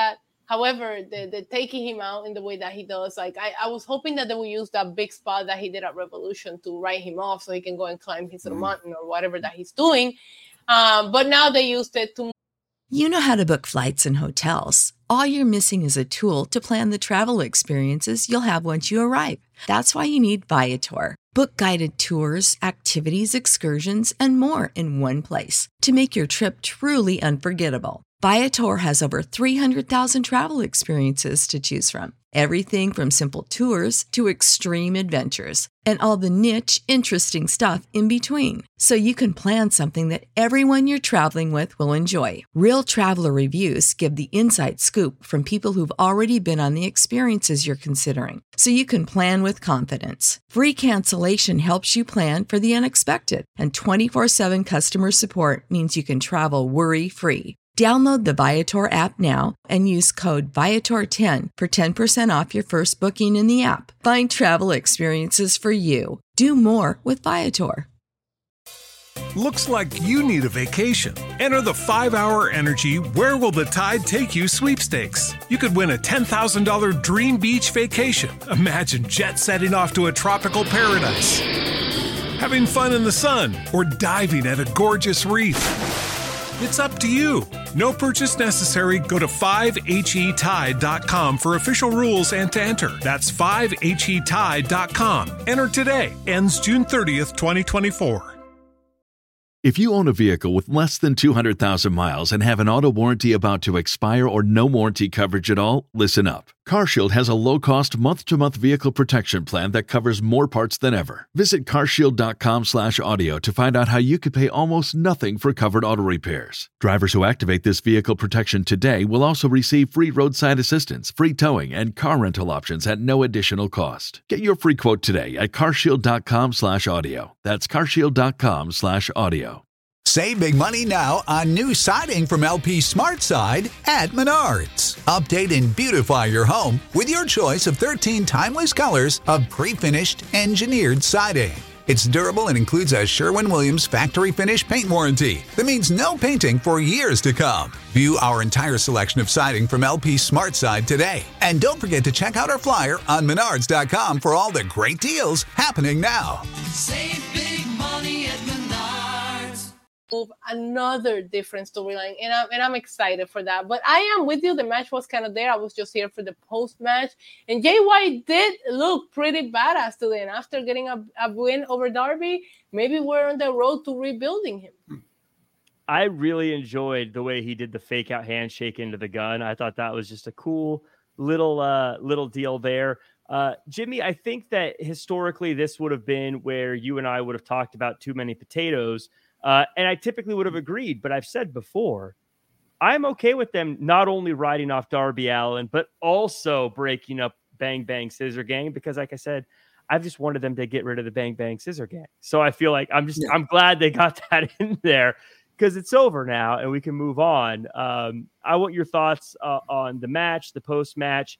However, the taking him out in the way that he does, like I was hoping that they would use that big spot that he did at Revolution to write him off so he can go and climb his little mountain or whatever that he's doing. But now they used it to. You know how to book flights and hotels. All you're missing is a tool to plan the travel experiences you'll have once you arrive. That's why you need Viator. Book guided tours, activities, excursions, and more in one place to make your trip truly unforgettable. Viator has over 300,000 travel experiences to choose from. Everything from simple tours to extreme adventures and all the niche, interesting stuff in between. So you can plan something that everyone you're traveling with will enjoy. Real traveler reviews give the inside scoop from people who've already been on the experiences you're considering. So you can plan with confidence. Free cancellation helps you plan for the unexpected. And 24/7 customer support means you can travel worry-free. Download the Viator app now and use code Viator10 for 10% off your first booking in the app. Find travel experiences for you. Do more with Viator. Looks like you need a vacation. Enter the 5-Hour Energy Where Will the Tide Take You sweepstakes. You could win a $10,000 dream beach vacation. Imagine jet setting off to a tropical paradise, having fun in the sun, or diving at a gorgeous reef. It's up to you. No purchase necessary. Go to 5HETide.com for official rules and to enter. That's 5HETide.com. Enter today. Ends June 30th, 2024. If you own a vehicle with less than 200,000 miles and have an auto warranty about to expire or no warranty coverage at all, listen up. CarShield has a low-cost month-to-month vehicle protection plan that covers more parts than ever. Visit carshield.com/audio to find out how you could pay almost nothing for covered auto repairs. Drivers who activate this vehicle protection today will also receive free roadside assistance, free towing, and car rental options at no additional cost. Get your free quote today at carshield.com/audio. That's carshield.com/audio. Save big money now on new siding from LP SmartSide at Menards. Update and beautify your home with your choice of 13 timeless colors of pre-finished engineered siding. It's durable and includes a Sherwin-Williams factory finish paint warranty that means no painting for years to come. View our entire selection of siding from LP SmartSide today. And don't forget to check out our flyer on Menards.com for all the great deals happening now. Save big money at Menards. Another different storyline, and I'm excited for that. But I am with you. The match was kind of there. I was just here for the post match, and Jay White did look pretty badass today. And after getting a win over Darby, maybe we're on the road to rebuilding him. I really enjoyed the way he did the fake out handshake into the gun. I thought that was just a cool little deal there. Jimmy, I think that historically this would have been where you and I would have talked about too many potatoes. And I typically would have agreed, but I've said before, I'm okay with them not only riding off Darby Allin, but also breaking up Bang Bang Scissor Gang, because like I said, I've just wanted them to get rid of the Bang Bang Scissor Gang. So I feel like I'm glad they got that in there because it's over now and we can move on. I want your thoughts on the match, the post match.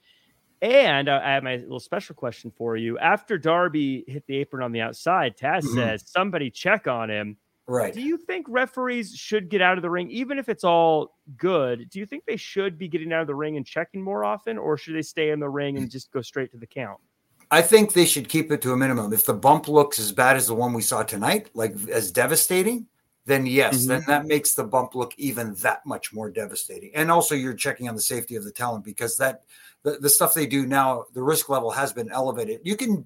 And I have my little special question for you. After Darby hit the apron on the outside, Taz says, somebody check on him. Right. Do you think referees should get out of the ring, even if it's all good? Do you think they should be getting out of the ring and checking more often, or should they stay in the ring and just go straight to the count? I think they should keep it to a minimum. If the bump looks as bad as the one we saw tonight, like as devastating, then yes, then that makes the bump look even that much more devastating. And also you're checking on the safety of the talent because that the stuff they do now, the risk level has been elevated. You can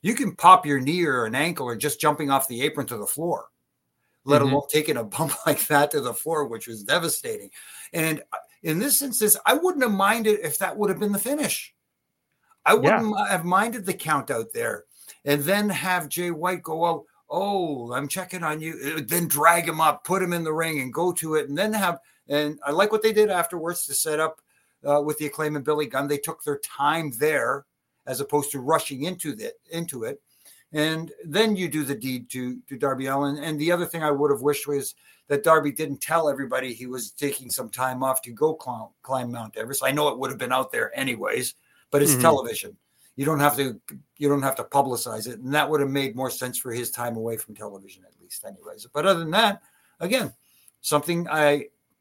pop your knee or an ankle or just jumping off the apron to the floor, let alone taking a bump like that to the floor, which was devastating. And in this instance, I wouldn't have minded if that would have been the finish. I wouldn't have minded the count out there and then have Jay White go out, oh, I'm checking on you, then drag him up, put him in the ring and go to it. And then and I like what they did afterwards to set up with the Acclaim and Billy Gunn. They took their time there as opposed to rushing into it. And then you do the deed to Darby Allin. And the other thing I would have wished was that Darby didn't tell everybody he was taking some time off to go climb Mount Everest. I know it would have been out there anyways, but it's television. You don't have to publicize it. And that would have made more sense for his time away from television, at least anyways. But other than that, again, something I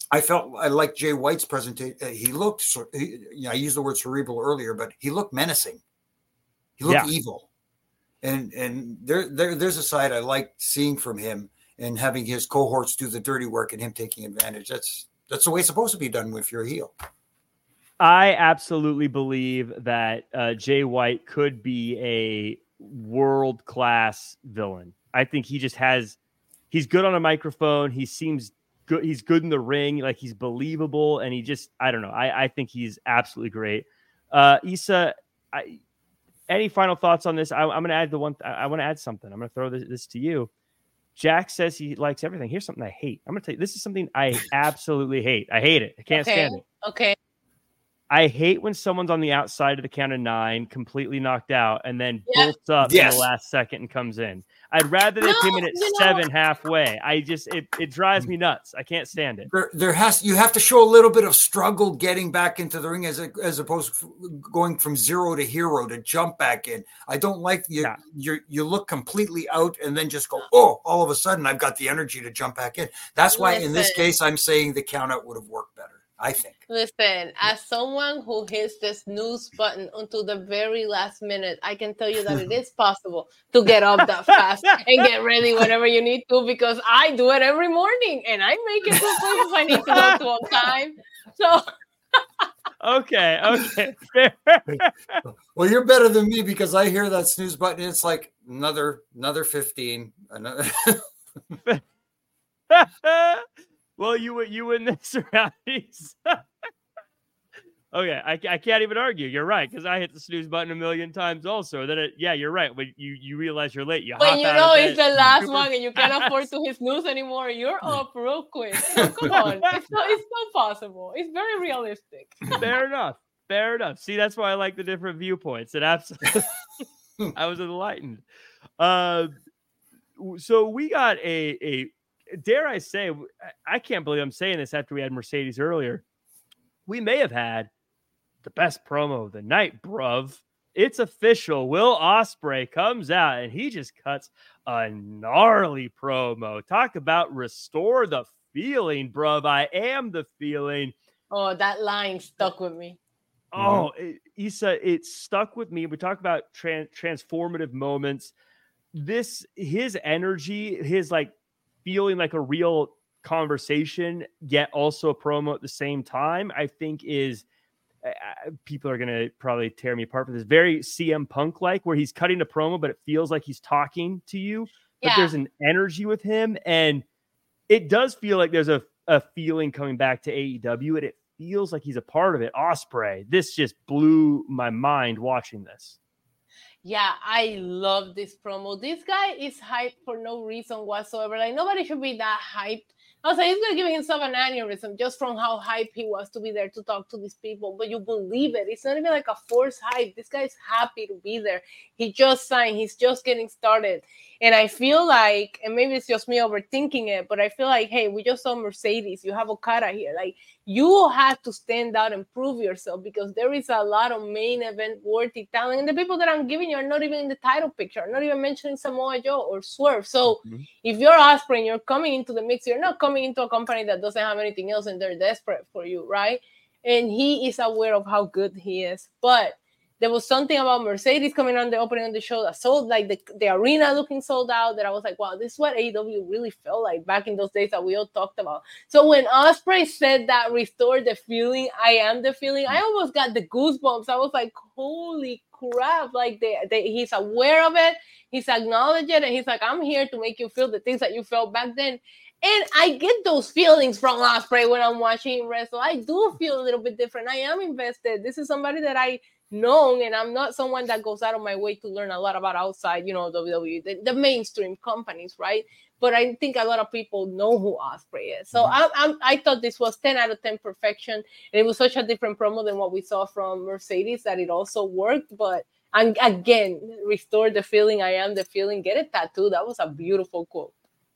I felt I liked Jay White's presentation. He looked, I used the word cerebral earlier, but he looked menacing. He looked evil. And there's a side I like seeing from him, and having his cohorts do the dirty work and him taking advantage. That's the way it's supposed to be done if you're a heel. I absolutely believe that Jay White could be a world-class villain. I think he's good on a microphone. He seems good. He's good in the ring. Like, he's believable. And I don't know. I think he's absolutely great. Issa, any final thoughts on this? I'm going to add I want to add something. I'm going to throw this to you. Jack says he likes everything. Here's something I hate. I'm going to tell you, this is something I absolutely hate. I hate it. I can't stand it. Okay. I hate when someone's on the outside of the count of 9, completely knocked out, and then bolts up in the last second and comes in. I'd rather they came in at 7 halfway. It drives me nuts. I can't stand it. You have to show a little bit of struggle getting back into the ring as opposed to going from zero to hero to jump back in. I don't like you look completely out and then just go, oh, all of a sudden I've got the energy to jump back in. That's why in this case I'm saying the count out would have worked better, I think. Listen, as someone who hits the snooze button until the very last minute, I can tell you that it is possible to get up that fast and get ready whenever you need to, because I do it every morning and I make it to places I need to go to on time. So okay. Fair. Well, you're better than me, because I hear that snooze button. It's like another 15. Well, you win this round. Okay, I can't even argue. You're right, because I hit the snooze button a million times also. Then you're right. When you realize you're late, when you know it's the last one and you can't afford to hit snooze anymore, you're up real quick. So come on, it's not possible. It's very realistic. Fair enough. See, that's why I like the different viewpoints. And absolutely, I was enlightened. So we got a dare I say, I can't believe I'm saying this after we had Mercedes earlier. We may have had the best promo of the night, bruv. It's official. Will Ospreay comes out and he just cuts a gnarly promo. Talk about restore the feeling, bruv. I am the feeling. Oh, that line stuck with me. Oh, Issa, it stuck with me. We talk about transformative moments. His energy, his feeling like a real conversation, yet also a promo at the same time, I think is people are going to probably tear me apart for this. Very CM Punk like, where he's cutting a promo, but it feels like he's talking to you. But there's an energy with him, and it does feel like there's a feeling coming back to AEW, and it feels like he's a part of it. Ospreay, this just blew my mind watching this. Yeah, I love this promo. This guy is hyped for no reason whatsoever. Like, nobody should be that hyped. I was like, he's going to give himself an aneurysm just from how hyped he was to be there to talk to these people. But you believe it. It's not even like a forced hype. This guy's happy to be there. He just signed. He's just getting started. And I feel like, and maybe it's just me overthinking it, but I feel like, hey, we just saw Mercedes. You have Okada here. Like, you have to stand out and prove yourself, because there is a lot of main event worthy talent. And the people that I'm giving you are not even in the title picture. I'm not even mentioning Samoa Joe or Swerve. So if you're Ospreay and you're coming into the mix, you're not coming into a company that doesn't have anything else and they're desperate for you, right? And he is aware of how good he is. But there was something about Mercedes coming on the opening of the show that sold, like the arena looking sold out, that I was like, wow, this is what AEW really felt like back in those days that we all talked about. So when Ospreay said that, restore the feeling, I am the feeling, I almost got the goosebumps. I was like, holy crap. Like he's aware of it. He's acknowledged it. And he's like, I'm here to make you feel the things that you felt back then. And I get those feelings from Ospreay when I'm watching him wrestle. I do feel a little bit different. I am invested. This is somebody that I known, and I'm not someone that goes out of my way to learn a lot about outside, WWE, the mainstream companies, right? But I think a lot of people know who Ospreay is. So I thought this was 10 out of 10 perfection. And it was such a different promo than what we saw from Mercedes that it also worked. But again, restore the feeling, I am the feeling, get it tattooed. That was a beautiful quote.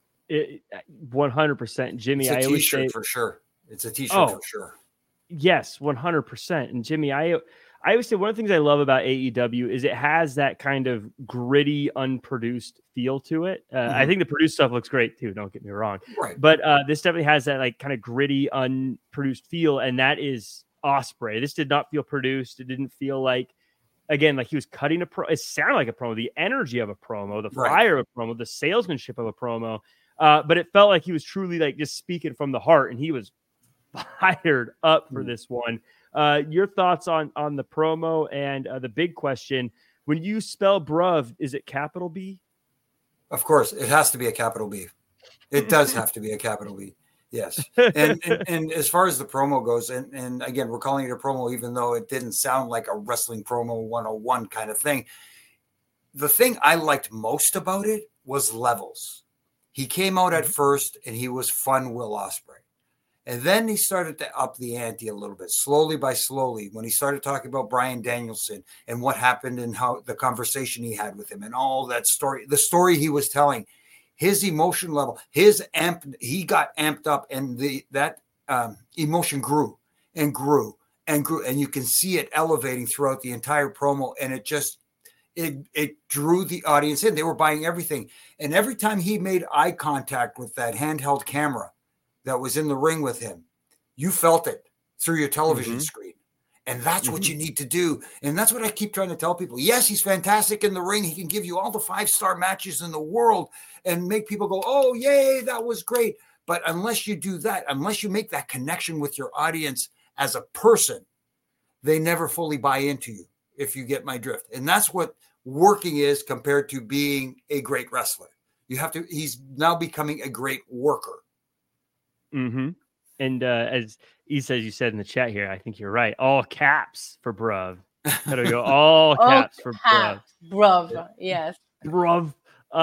100%. Jimmy, it's a t-shirt for sure. It's a t-shirt for sure. Yes, 100%. And Jimmy, I would say one of the things I love about AEW is it has that kind of gritty, unproduced feel to it. I think the produced stuff looks great too. Don't get me wrong. Right. But this definitely has that like kind of gritty, unproduced feel. And that is Ospreay. This did not feel produced. It didn't feel like, again, like he was cutting a pro. It sounded like a promo, the energy of a promo, the fire of a promo, the salesmanship of a promo. But it felt like he was truly like just speaking from the heart, and he was fired up for this one. Your thoughts on the promo and the big question: when you spell bruv, is it capital B? Of course, it has to be a capital B. It does have to be a capital B. Yes. And as far as the promo goes, and again, we're calling it a promo, even though it didn't sound like a wrestling promo 101 kind of thing. The thing I liked most about it was levels. He came out at first and he was fun Will Ospreay. And then he started to up the ante a little bit, slowly by slowly, when he started talking about Bryan Danielson and what happened and how the conversation he had with him and all that story, the story he was telling. His emotion level, he got amped up, and that emotion grew and grew and grew, and you can see it elevating throughout the entire promo, and it drew the audience in. They were buying everything, and every time he made eye contact with that handheld camera that was in the ring with him, you felt it through your television screen. And that's what you need to do. And that's what I keep trying to tell people. Yes, he's fantastic in the ring. He can give you all the 5-star matches in the world and make people go, oh, yay, that was great. But unless you do that, unless you make that connection with your audience as a person, they never fully buy into you, if you get my drift. And that's what working is compared to being a great wrestler. He's now becoming a great worker. Mm-hmm. And as he says, you said in the chat here, I think you're right. All caps for bruv. Gotta go all caps for bruv. Bruv, yes. Bruv.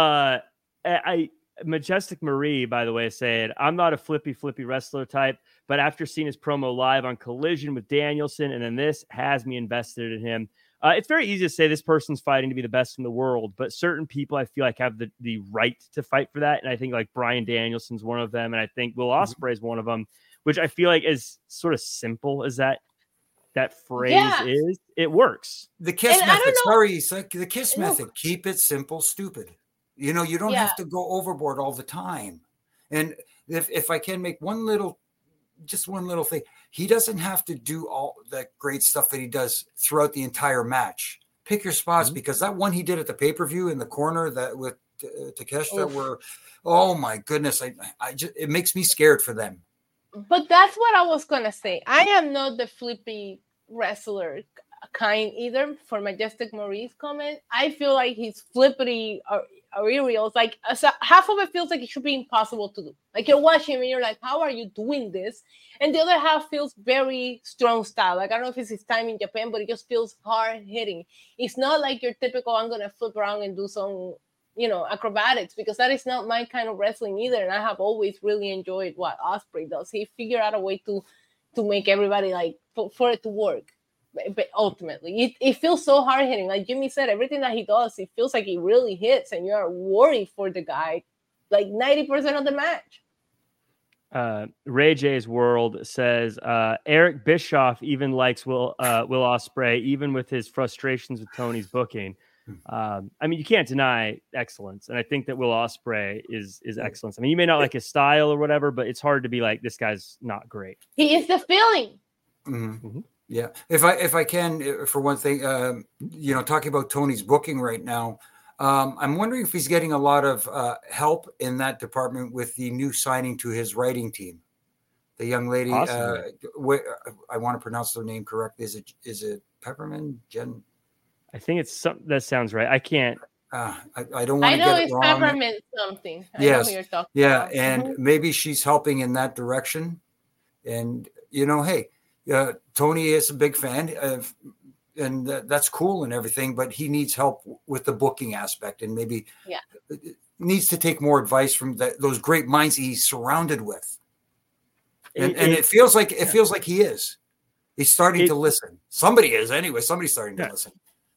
Majestic Marie, by the way, said, I'm not a flippy wrestler type, but after seeing his promo live on Collision with Danielson, and then this has me invested in him. It's very easy to say this person's fighting to be the best in the world, but certain people I feel like have the right to fight for that. And I think like Bryan Danielson's one of them. And I think Will Ospreay is one of them, which I feel like is sort of simple as that phrase is. It works. The KISS method. Sorry, it's like the KISS method. Keep it simple, stupid. You don't have to go overboard all the time. And if I can make one little thing, he doesn't have to do all that great stuff that he does throughout the entire match. Pick your spots, because that one he did at the pay-per-view in the corner that with Takeshita were, oh my goodness, it makes me scared for them. But that's what I was gonna say. I am not the flippy wrestler kind either. For Majestic Marie's comment, I feel like he's flippity or aerials. Like half of it feels like it should be impossible to do. Like you're watching him and you're like, how are you doing this? And the other half feels very strong style. Like I don't know if it's his time in Japan, but it just feels hard hitting. It's not like your typical, I'm gonna flip around and do some, acrobatics, because that is not my kind of wrestling either. And I have always really enjoyed what Ospreay does. He figured out a way to make everybody like for it to work. But ultimately, it feels so hard hitting. Like Jimmy said, everything that he does, it feels like he really hits, and you are worried for the guy, like 90% of the match. Ray J's World says Eric Bischoff even likes Will Ospreay, even with his frustrations with Tony's booking. I mean, you can't deny excellence, and I think that Will Ospreay is excellence. I mean, you may not like his style or whatever, but it's hard to be like, this guy's not great. He is the feeling. Mm-hmm. Yeah, if I can, for one thing, talking about Tony's booking right now, I'm wondering if he's getting a lot of help in that department with the new signing to his writing team. The young lady, I want to pronounce her name correctly. Is it Peppermint Jen? I think it's something that sounds right. I can't. I don't want to get it wrong. I know it's Peppermint something. Yes. I know who you're talking about. And maybe she's helping in that direction. And hey. Tony is a big fan of, and that's cool and everything, but he needs help with the booking aspect, and maybe needs to take more advice from those great minds he's surrounded with. And it feels like he is. He's starting to listen. Somebody is anyway. Somebody's starting to listen.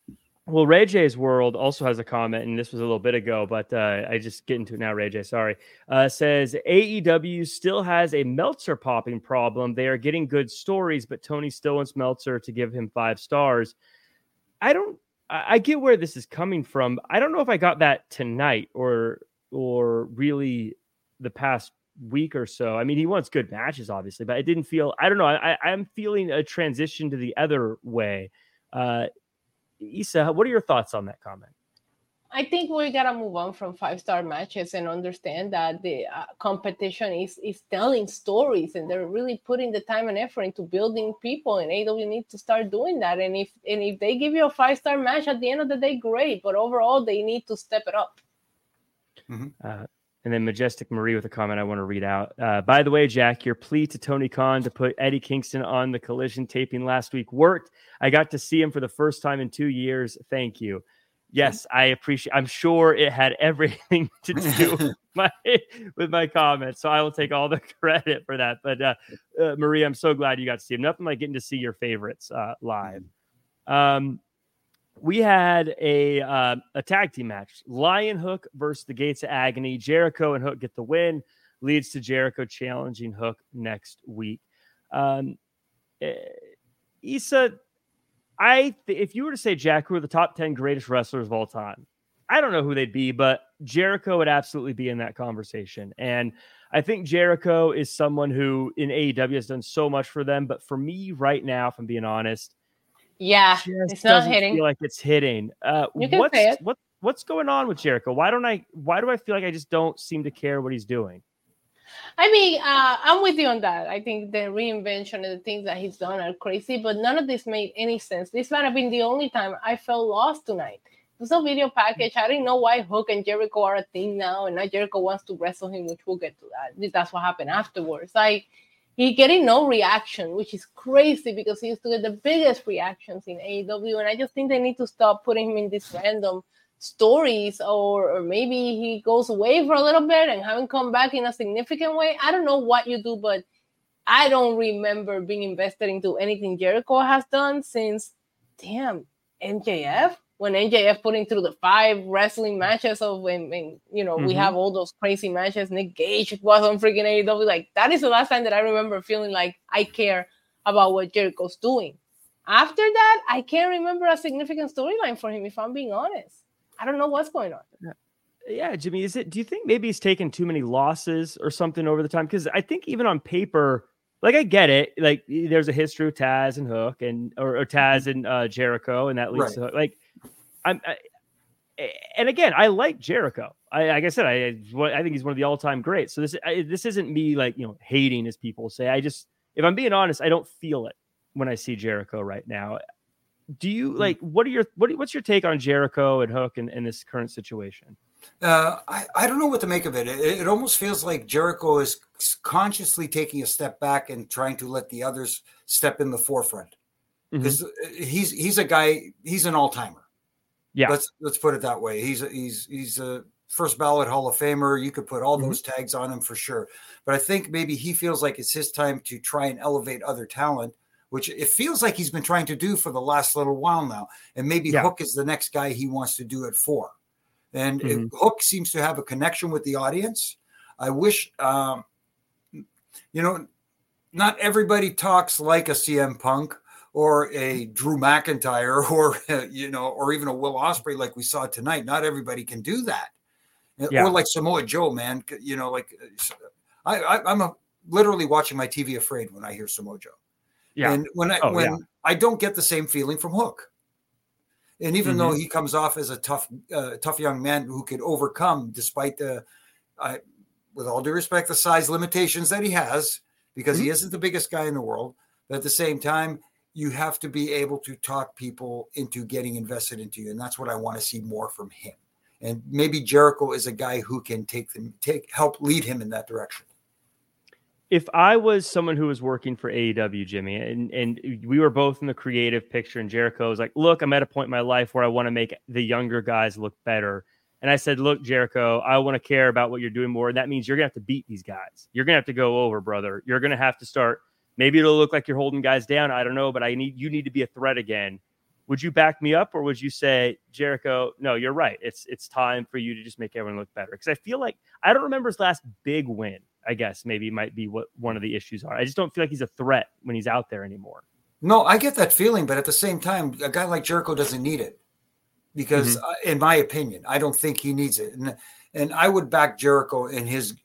Well, Ray J's World also has a comment, and this was a little bit ago, but I just get into it now, Ray J. Sorry. Says AEW still has a Meltzer popping problem. They are getting good stories, but Tony still wants Meltzer to give him 5 stars. I get where this is coming from. I don't know if I got that tonight or really the past week or so. I mean, he wants good matches, obviously, but I didn't feel, I don't know. I'm feeling a transition to the other way. Isa, what are your thoughts on that comment? I think we gotta move on from 5-star matches and understand that the competition is telling stories, and they're really putting the time and effort into building people. And AEW needs to start doing that. And if they give you a 5-star match at the end of the day, great. But overall, they need to step it up. Mm-hmm. And then Majestic Marie with a comment I want to read out. By the way, Jack, your plea to Tony Khan to put Eddie Kingston on the Collision taping last week worked. I got to see him for the first time in 2 years. Thank you. Yes, I appreciate. I'm sure it had everything to do with my comments, so I will take all the credit for that. But Marie, I'm so glad you got to see him. Nothing like getting to see your favorites live. We had a tag team match. Lion Hook versus the Gates of Agony. Jericho and Hook get the win. Leads to Jericho challenging Hook next week. Issa, if you were to say, Jack, who are the top 10 greatest wrestlers of all time, I don't know who they'd be, but Jericho would absolutely be in that conversation. And I think Jericho is someone who in AEW has done so much for them. But for me right now, if I'm being honest, it's not hitting. Feel like it's hitting. You can say it. What's going on with Jericho? Why do I feel like I just don't seem to care what he's doing? I mean, I'm with you on that. I think the reinvention and the things that he's done are crazy, but none of this made any sense. This might have been the only time I felt lost tonight. There's no video package. I didn't know why Hook and Jericho are a thing now, and now Jericho wants to wrestle him, which we'll get to that. That's what happened afterwards. He getting no reaction, which is crazy because he used to get the biggest reactions in AEW, and I just think they need to stop putting him in these random stories, or maybe he goes away for a little bit and haven't come back in a significant way. I don't know what you do, but I don't remember being invested into anything Jericho has done since, MJF. When MJF put him through the 5 wrestling matches of when we have all those crazy matches. Nick Gage was on freaking AEW. Like, that is the last time that I remember feeling like I care about what Jericho's doing. After that, I can't remember a significant storyline for him, if I'm being honest. I don't know what's going on. Yeah, Jimmy, do you think maybe he's taken too many losses or something over the time? Because I think even on paper, like, I get it. Like, there's a history of Taz and Hook or Taz and Jericho, and that leads to Hook. Like, and again, I like Jericho. Like I said, I think he's one of the all-time greats. So this isn't me hating, as people say. If I'm being honest, I don't feel it when I see Jericho right now. Do you what's your take on Jericho and Hook in this current situation? I don't know what to make of it. It almost feels like Jericho is consciously taking a step back and trying to let the others step in the forefront. Because he's a guy, he's an all-timer. Yeah, let's put it that way. He's a first ballot Hall of Famer. You could put all those tags on him for sure. But I think maybe he feels like it's his time to try and elevate other talent, which it feels like he's been trying to do for the last little while now. And maybe Hook is the next guy he wants to do it for. And Hook seems to have a connection with the audience. I wish, not everybody talks like a CM Punk or a Drew McIntyre or even a Will Ospreay like we saw tonight. Not everybody can do that. Or like Samoa Joe, man. I'm literally watching my TV afraid when I hear Samoa Joe. Yeah. And when I don't get the same feeling from Hook. And even though he comes off as a tough young man who could overcome, despite with all due respect, the size limitations that he has, because he isn't the biggest guy in the world. But at the same time, you have to be able to talk people into getting invested into you. And that's what I want to see more from him. And maybe Jericho is a guy who can help lead him in that direction. If I was someone who was working for AEW, Jimmy, and we were both in the creative picture, and Jericho was like, look, I'm at a point in my life where I want to make the younger guys look better. And I said, look, Jericho, I want to care about what you're doing more. And that means you're going to have to beat these guys. You're going to have to go over, brother. You're going to have to start. Maybe it'll look like you're holding guys down. I don't know, but you need to be a threat again. Would you back me up, or would you say, Jericho, no, you're right. It's time for you to just make everyone look better? Because I feel like I don't remember his last big win. I guess maybe might be what one of the issues are. I just don't feel like he's a threat when he's out there anymore. No, I get that feeling, but at the same time, a guy like Jericho doesn't need it because, in my opinion, I don't think he needs it. And I would back Jericho in his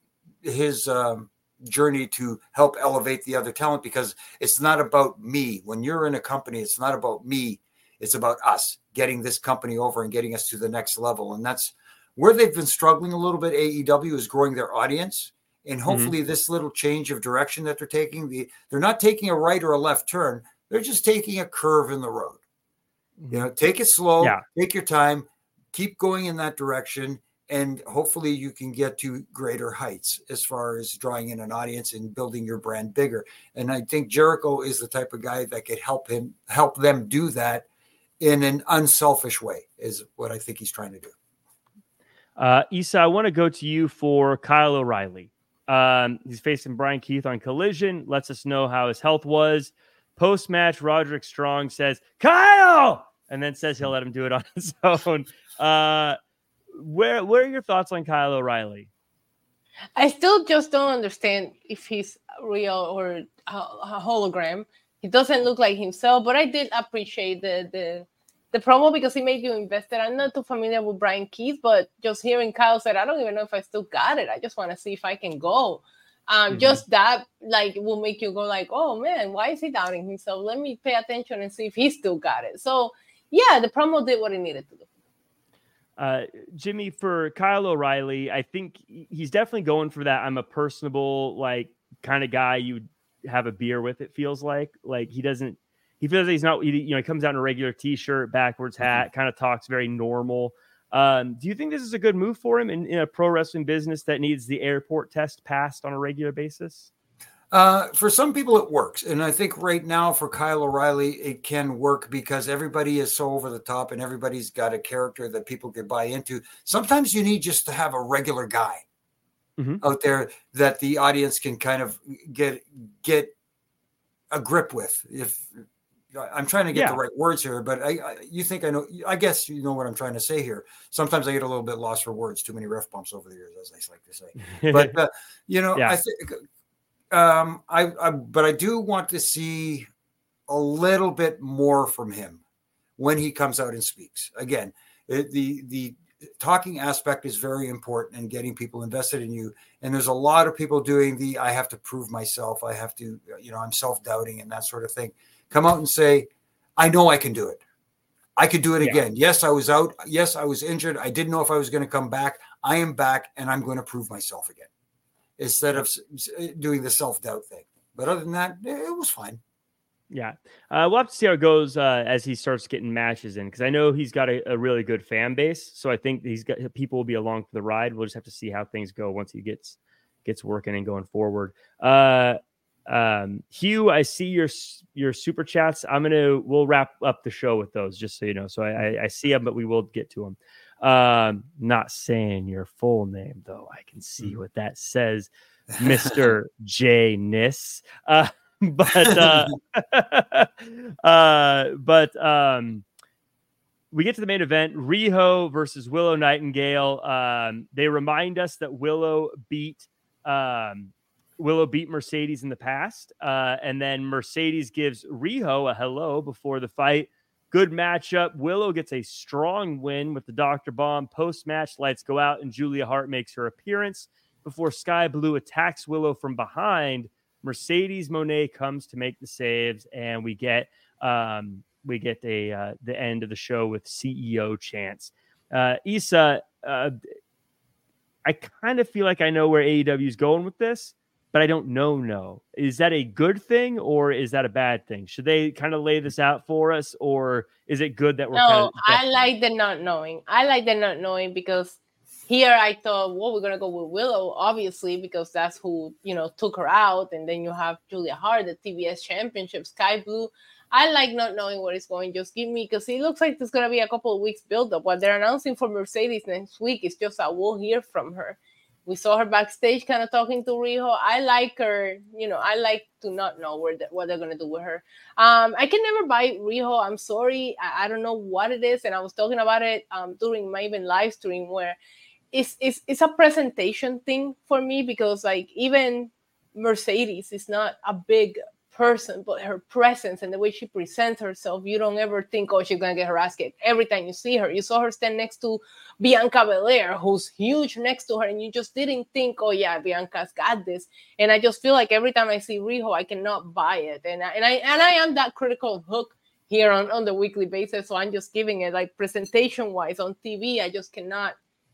journey to help elevate the other talent, because it's not about me. When you're in a company, it's not about me. It's about us getting this company over and getting us to the next level. And that's where they've been struggling a little bit. AEW is growing their audience. And hopefully this little change of direction that they're taking, they're not taking a right or a left turn. They're just taking a curve in the road. You know, take it slow, take your time, keep going in that direction. And hopefully you can get to greater heights as far as drawing in an audience and building your brand bigger. And I think Jericho is the type of guy that could help them do that in an unselfish way, is what I think he's trying to do. Isa, I want to go to you for Kyle O'Reilly. He's facing Brian Keith on Collision. Lets us know how his health was. Post-match, Roderick Strong says, Kyle! And then says he'll let him do it on his own. Where are your thoughts on Kyle O'Reilly? I still just don't understand if he's real or a hologram. He doesn't look like himself, but I did appreciate the promo because he made you invested. I'm not too familiar with Brian Keith, but just hearing Kyle said, I don't even know if I still got it. I just want to see if I can go. Just that will make you go like, oh man, why is he doubting himself? Let me pay attention and see if he still got it. So yeah, the promo did what it needed to do. Jimmy, for Kyle O'Reilly, I think he's definitely going for that. I'm a personable, kind of guy you would have a beer with. It feels like he feels like he's not, he comes out in a regular t-shirt, backwards hat, kind of talks very normal. Do you think this is a good move for him in a pro wrestling business that needs the airport test passed on a regular basis? For some people it works. And I think right now for Kyle O'Reilly, it can work because everybody is so over the top and everybody's got a character that people could buy into. Sometimes you need just to have a regular guy out there that the audience can kind of get a grip with. If I'm trying to get the right words here, but you think I know, I guess you know what I'm trying to say here. Sometimes I get a little bit lost for words, too many ref bumps over the years, as I like to say, but I think, but I do want to see a little bit more from him when he comes out and speaks. Again, the talking aspect is very important and getting people invested in you. And there's a lot of people doing I have to prove myself. I have to, I'm self-doubting and that sort of thing. Come out and say, I know I can do it. I could do it again. Yes, I was out. Yes, I was injured. I didn't know if I was going to come back. I am back and I'm going to prove myself again, instead of doing the self-doubt thing. But other than that, it was fine. Yeah. We'll have to see how it goes as he starts getting matches in, because I know he's got a really good fan base. So I think people will be along for the ride. We'll just have to see how things go once he gets working and going forward. Hugh, I see your super chats. We'll wrap up the show with those, just so you know. So I see them, but we will get to them. Not saying your full name though. I can see what that says, Mr. J Nis. But we get to the main event, Riho versus Willow Nightingale. They remind us that Willow beat Mercedes in the past. And then Mercedes gives Riho a hello before the fight. Good matchup. Willow gets a strong win with the Dr. Bomb. Post-match, lights go out and Julia Hart makes her appearance before Sky Blue attacks Willow from behind. Mercedes Moné comes to make the saves, and we get the end of the show with CEO chants. Isa, I kind of feel like I know where AEW is going with this, but I don't know. No, is that a good thing or is that a bad thing? Should they kind of lay this out for us, or is it good that we're? No, I like the not knowing. I like the not knowing because here I thought, well, we're gonna go with Willow, obviously, because that's who took her out, and then you have Julia Hart, the TBS Championship, Sky Blue. I like not knowing where it's going. Just give me, because it looks like there's gonna be a couple of weeks build up. What they're announcing for Mercedes next week is just that we'll hear from her We saw her backstage kind of talking to Riho. I like her. I like to not know what they're going to do with her. I can never buy Riho. I'm sorry. I don't know what it is. And I was talking about it during my even live stream where it's a presentation thing for me because like even Mercedes is not a big person, but her presence and the way she presents herself, you don't ever think, oh, she's gonna get her ass kicked. Every time you see her, you saw her stand next to Bianca Belair, who's huge next to her, and you just didn't think, oh yeah, Bianca's got this. And I just feel like every time I see Riho, I cannot buy it, and I am that critical of Hook here on the weekly basis, so I'm just giving it like presentation wise on TV. I just cannot.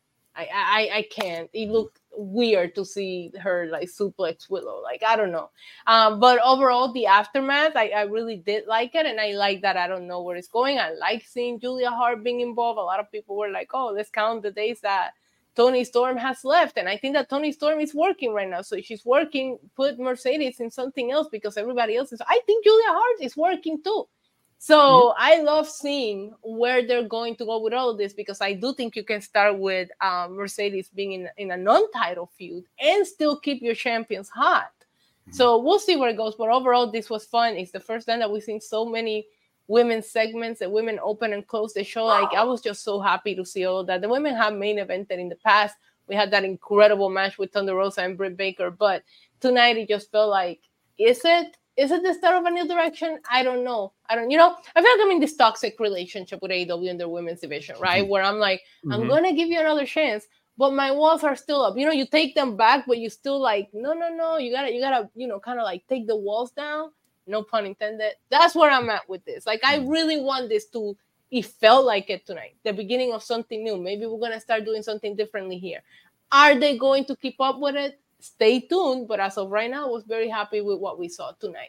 I can't. It looked weird to see her like suplex Willow. Like, I don't know. But overall, the aftermath, I really did like it. And I like that I don't know where it's going. I like seeing Julia Hart being involved. A lot of people were like, oh, let's count the days that Toni Storm has left. And I think that Toni Storm is working right now. So if she's working, put Mercedes in something else because everybody else is. I think Julia Hart is working too. So I love seeing where they're going to go with all of this because I do think you can start with Mercedes being in a non-title feud and still keep your champions hot. So we'll see where it goes. But overall, this was fun. It's the first time that we've seen so many women's segments and women open and close the show. Like, I was just so happy to see all of that. The women have main evented in the past. We had that incredible match with Thunder Rosa and Britt Baker. But tonight it just felt like, is it the start of a new direction? I don't know. I feel like I'm in this toxic relationship with AEW and their women's division, right? Where I'm like, I'm going to give you another chance, but my walls are still up. You take them back, but you still like, no. You gotta, kind of like take the walls down. No pun intended. That's where I'm at with this. Like, I really want this it felt like it tonight. The beginning of something new. Maybe we're going to start doing something differently here. Are they going to keep up with it? Stay tuned, but as of right now, I was very happy with what we saw tonight.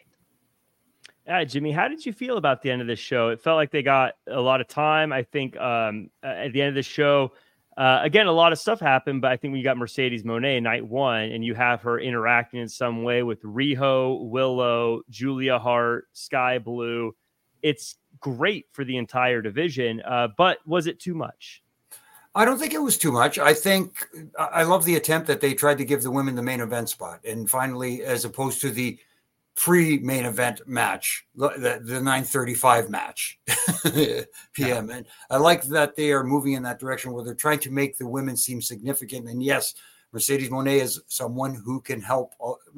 Yeah, Jimmy, how did you feel about the end of this show? It felt like they got a lot of time. I think at the end of the show, again, a lot of stuff happened, but I think we got Mercedes Moné night one, and you have her interacting in some way with Riho, Willow, Julia Hart, Sky Blue. It's great for the entire division, but was it too much? I don't think it was too much. I think I love the attempt that they tried to give the women the main event spot. And finally, as opposed to the pre-main event match, the 9:35 match PM. And I like that they are moving in that direction where they're trying to make the women seem significant. And yes, Mercedes Moné is someone who can help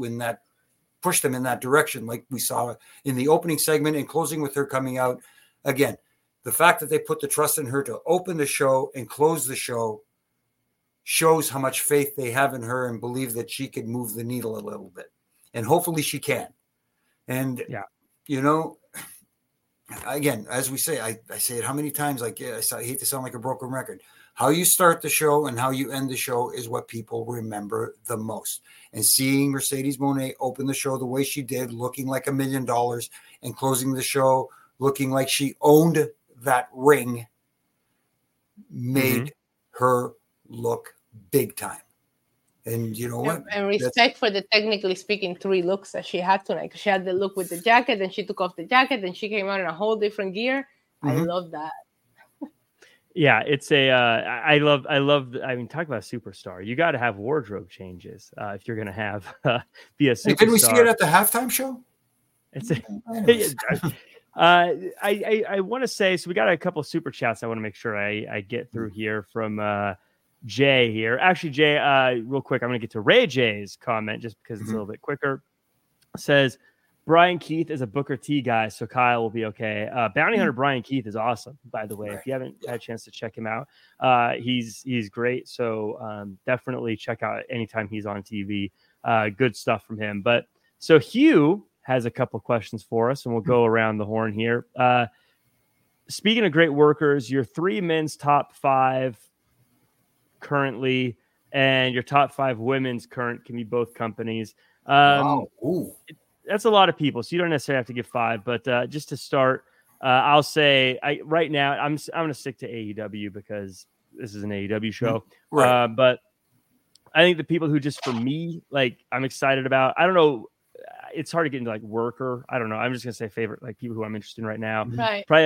push them in that direction, like we saw in the opening segment and closing with her coming out. Again, the fact that they put the trust in her to open the show and close the show shows how much faith they have in her and believe that she can move the needle a little bit. And hopefully she can. And, again, as we say, I say it how many times, I hate to sound like a broken record. How you start the show and how you end the show is what people remember the most. And seeing Mercedes Moné open the show the way she did, looking like $1 million, and closing the show looking like she owned that ring, made her look big time. And you know what? And respect for the technically speaking 3 looks that she had tonight. She had the look with the jacket, then she took off the jacket, then she came out in a whole different gear. I love that. Yeah, it's I love. I mean, talk about a superstar. You got to have wardrobe changes if you're going to have be a superstar. Did we see it at the halftime show? I want to say, so we got a couple of super chats I want to make sure I get through here from Jay here. Actually, Jay, real quick, I'm going to get to Ray J's comment just because it's a little bit quicker. It says, Brian Keith is a Booker T guy, so Kyle will be okay. Bounty Hunter Brian Keith is awesome, by the way. If you haven't had a chance to check him out, he's great. So definitely check out anytime he's on TV. Good stuff from him. But so Hugh has a couple questions for us, and we'll go around the horn here. Speaking of great workers, your 3 men's top 5 currently, and your top 5 women's current can be both companies. Wow. That's a lot of people, so you don't necessarily have to give 5. But just to start, I'll say right now I'm going to stick to AEW because this is an AEW show. Right. But I think the people who just for me, like I'm excited about. I don't know. It's hard to get into like worker. I don't know. I'm just going to say favorite, like people who I'm interested in right now. Right. Probably like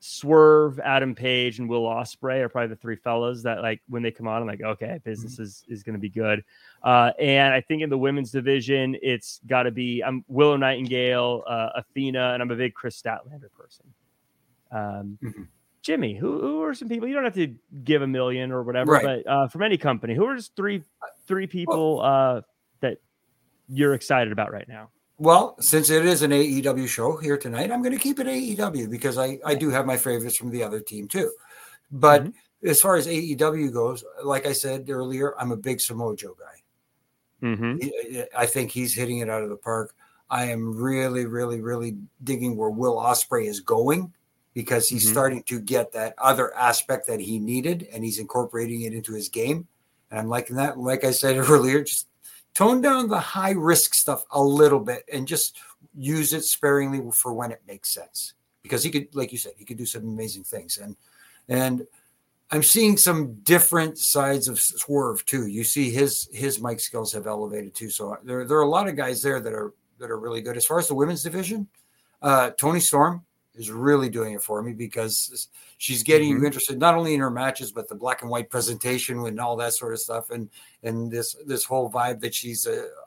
Swerve, Adam Page, and Will Ospreay are probably the three fellas that, like, when they come on, I'm like, okay, business is going to be good. And I think in the women's division, it's got to be Willow Nightingale, Athena, and I'm a big Chris Statlander person. Jimmy, who are some people? You don't have to give $1 million or whatever, Right. but from any company, who are just three people that you're excited about right now? Well, since it is an AEW show here tonight, I'm going to keep it AEW because I do have my favorites from the other team too. But as far as AEW goes, like I said earlier, I'm a big Samoa Joe guy. I think he's hitting it out of the park. I am really, really, really digging where Will Ospreay is going because he's starting to get that other aspect that he needed, and he's incorporating it into his game. And I'm liking that. Like I said earlier, just tone down the high risk stuff a little bit and just use it sparingly for when it makes sense. Because he could, like you said, he could do some amazing things. And I'm seeing some different sides of Swerve too. You see his mic skills have elevated too. So there are a lot of guys there that are really good. As far as the women's division, Toni Storm is really doing it for me because she's getting you interested not only in her matches, but the black and white presentation and all that sort of stuff. And this whole vibe that she's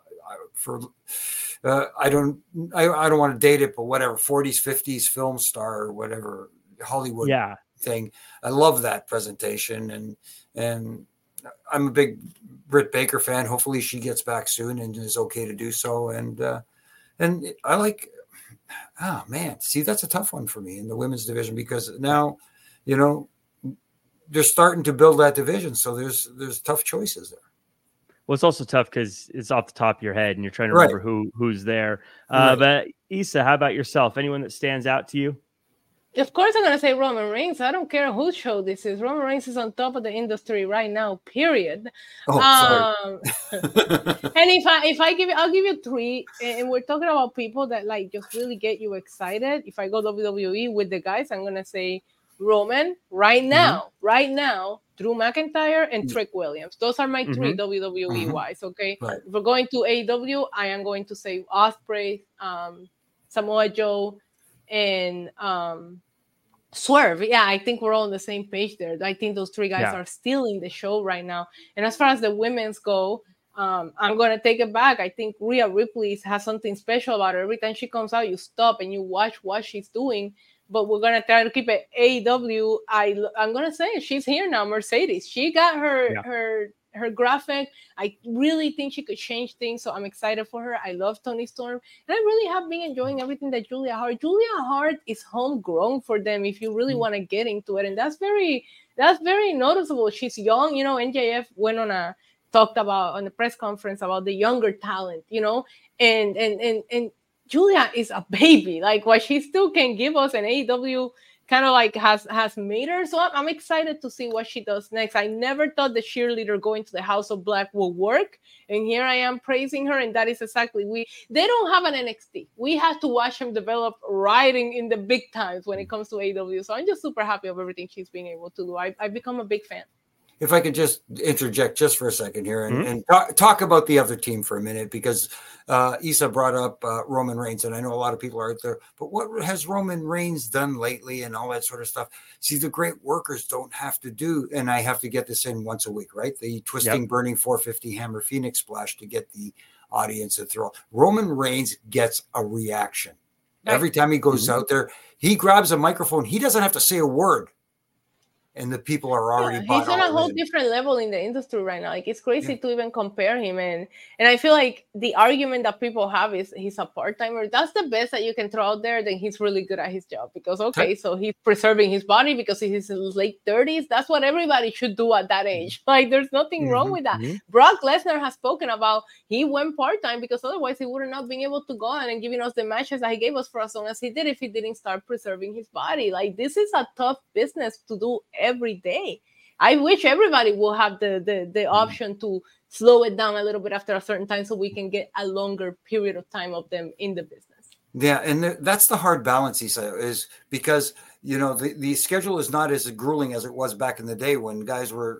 I don't want to date it, but whatever, 40s, 50s film star or whatever, Hollywood thing. I love that presentation. And I'm a big Britt Baker fan. Hopefully she gets back soon and is okay to do so. And I like, oh man, see, that's a tough one for me in the women's division because now, they're starting to build that division. So there's tough choices there. Well, it's also tough because it's off the top of your head and you're trying to remember who's there. But Issa, how about yourself? Anyone that stands out to you? Of course, I'm going to say Roman Reigns. I don't care whose show this is. Roman Reigns is on top of the industry right now, period. Oh, sorry. And I'll give you three. And we're talking about people that like just really get you excited. If I go WWE with the guys, I'm going to say Roman right now, Drew McIntyre and Trick Williams. Those are my three WWE wise. Okay. Right. If we're going to AEW, I am going to say Ospreay, Samoa Joe, and Swerve. Yeah, I think we're all on the same page there. I think those three guys are stealing the show right now. And as far as the women's go, I'm going to take it back. I think Rhea Ripley has something special about her. Every time she comes out, you stop and you watch what she's doing. But we're going to try to keep it AEW. I'm going to say she's here now, Mercedes. She got her graphic. I really think she could change things, so I'm excited for her. I love Toni Storm, and I really have been enjoying everything that Julia Hart is homegrown for them if you really want to get into it, and that's very noticeable. She's young, NJF went talked about on the press conference about the younger talent, and Julia is a baby. Like what she still can give us, and AEW kind of like has made her. So I'm excited to see what she does next. I never thought the cheerleader going to the House of Black would work. And here I am praising her. And that is exactly, they don't have an NXT. We have to watch them develop right in the big times when it comes to AEW. So I'm just super happy of everything she's being able to do. I've become a big fan. If I could just interject just for a second here and talk about the other team for a minute, because Issa brought up Roman Reigns, and I know a lot of people are out there, but what has Roman Reigns done lately and all that sort of stuff? See, the great workers don't have to do, and I have to get this in once a week, right? The twisting, burning 450 hammer Phoenix splash to get the audience to throw. Roman Reigns gets a reaction. Every time he goes out there, he grabs a microphone. He doesn't have to say a word. And the people are already he's on a whole different level in the industry right now. Like it's crazy to even compare him. And I feel like the argument that people have is he's a part-timer. That's the best that you can throw out there. Then he's really good at his job because, so he's preserving his body because he's in his late 30s. That's what everybody should do at that age. Like there's nothing wrong with that. Brock Lesnar has spoken about he went part-time because otherwise he would have not been able to go on and giving us the matches that he gave us for as long as he did if he didn't start preserving his body. Like this is a tough business to do every day. I wish everybody will have the option to slow it down a little bit after a certain time so we can get a longer period of time of them in the business. Yeah, and that's the hard balance, Issa, is because, the schedule is not as grueling as it was back in the day when guys were,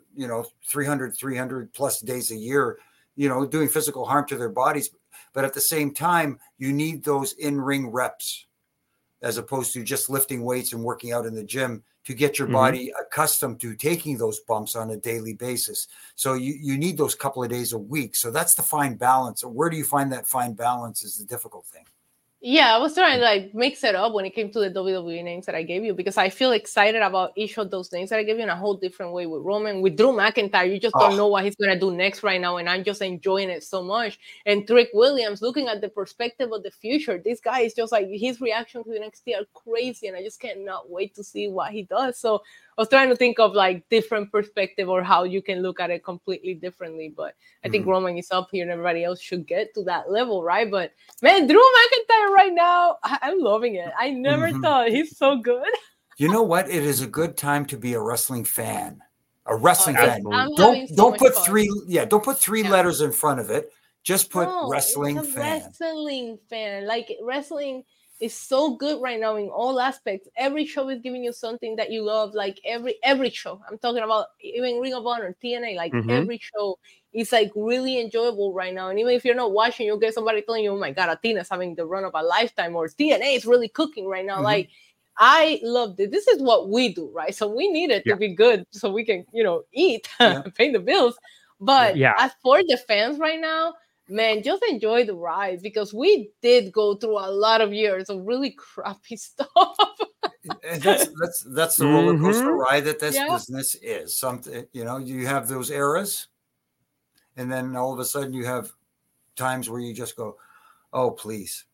300 plus days a year, doing physical harm to their bodies. But at the same time, you need those in-ring reps. as opposed to just lifting weights and working out in the gym to get your body accustomed to taking those bumps on a daily basis. So you need those couple of days a week. So that's the fine balance. Where do you find that fine balance is the difficult thing. Yeah, I was trying to like mix it up when it came to the WWE names that I gave you, because I feel excited about each of those names that I gave you in a whole different way. With Roman, with Drew McIntyre, you just don't know what he's going to do next right now, and I'm just enjoying it so much. And Trick Williams, looking at the perspective of the future, this guy is just like, his reaction to the NXT are crazy, and I just cannot wait to see what he does. So I was trying to think of like different perspective or how you can look at it completely differently. But I think Roman is up here and everybody else should get to that level, right? But man, Drew McIntyre right now, I'm loving it. I never thought he's so good. You know what? It is a good time to be a wrestling fan. A wrestling fan. Don't put three letters in front of it. Just put wrestling fan. Wrestling fan. Like wrestling is so good right now in all aspects. Every show is giving you something that you love. Like every show. I'm talking about even Ring of Honor, TNA. Like every show is like really enjoyable right now. And even if you're not watching, you'll get somebody telling you, "Oh my God, Athena's having the run of a lifetime," or TNA is really cooking right now. Like I loved it. This is what we do, right? So we need it to be good so we can, eat, pay the bills. But as for the fans right now, man, just enjoy the ride, because we did go through a lot of years of really crappy stuff. And that's the roller coaster ride that this business is. Something, you have those eras, and then all of a sudden you have times where you just go, "Oh, please."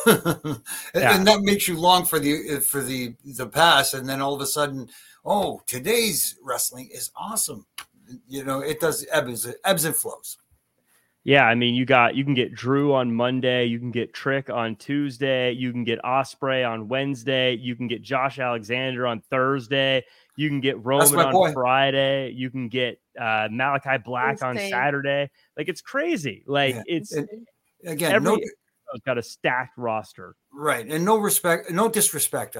And that makes you long for the past, and then all of a sudden, oh, today's wrestling is awesome. It does ebbs and flows. Yeah, I mean, you can get Drew on Monday, you can get Trick on Tuesday, you can get Ospreay on Wednesday, you can get Josh Alexander on Thursday, you can get Roman on Friday, you can get Malachi Black on Saturday. Like, it's crazy. Like, again, got a stacked roster. Right. And no disrespect to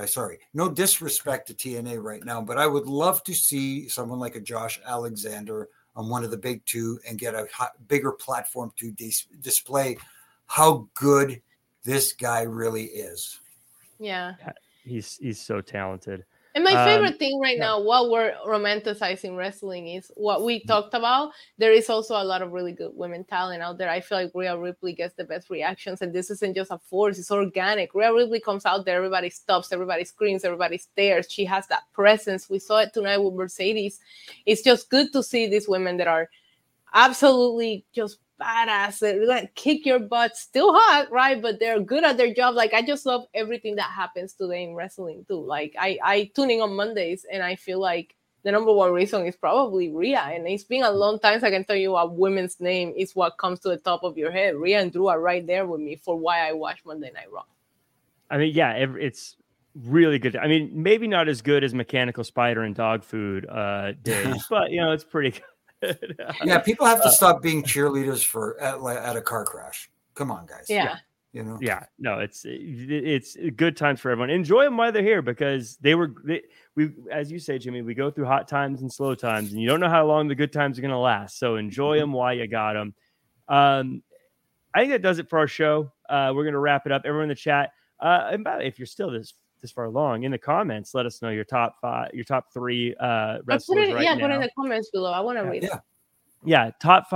TNA right now, but I would love to see someone like a Josh Alexander on one of the big two and get a bigger platform to display how good this guy really is. Yeah. He's so talented. And my favorite thing right now, while we're romanticizing wrestling, is what we talked about. There is also a lot of really good women talent out there. I feel like Rhea Ripley gets the best reactions, and this isn't just a force, it's organic. Rhea Ripley comes out there, everybody stops, everybody screams, everybody stares. She has that presence. We saw it tonight with Mercedes. It's just good to see these women that are absolutely just badass. They're gonna kick your butt, still hot, right? But they're good at their job. Like, I just love everything that happens today in wrestling too. Like, I tune in on Mondays, and I feel like the number one reason is probably Rhea. And it's been a long time, so I can tell you a women's name is what comes to the top of your head. Rhea and Drew are right there with me for why I watch Monday Night Raw. I mean, yeah, it's really good. I mean, maybe not as good as Mechanical Spider and Dog Food days, but it's pretty good. Yeah, people have to stop being cheerleaders at a car crash. Come on, guys. Yeah. Yeah, no, it's good times for everyone. Enjoy them while they're here, because we, as you say, Jimmy, we go through hot times and slow times, and you don't know how long the good times are going to last. So enjoy them while you got them. I think that does it for our show. We're going to wrap it up. Everyone in the chat, and by the way, if you're still this far along, in the comments, let us know your top three wrestlers right now. Put in the comments below. I want to read it. Yeah, top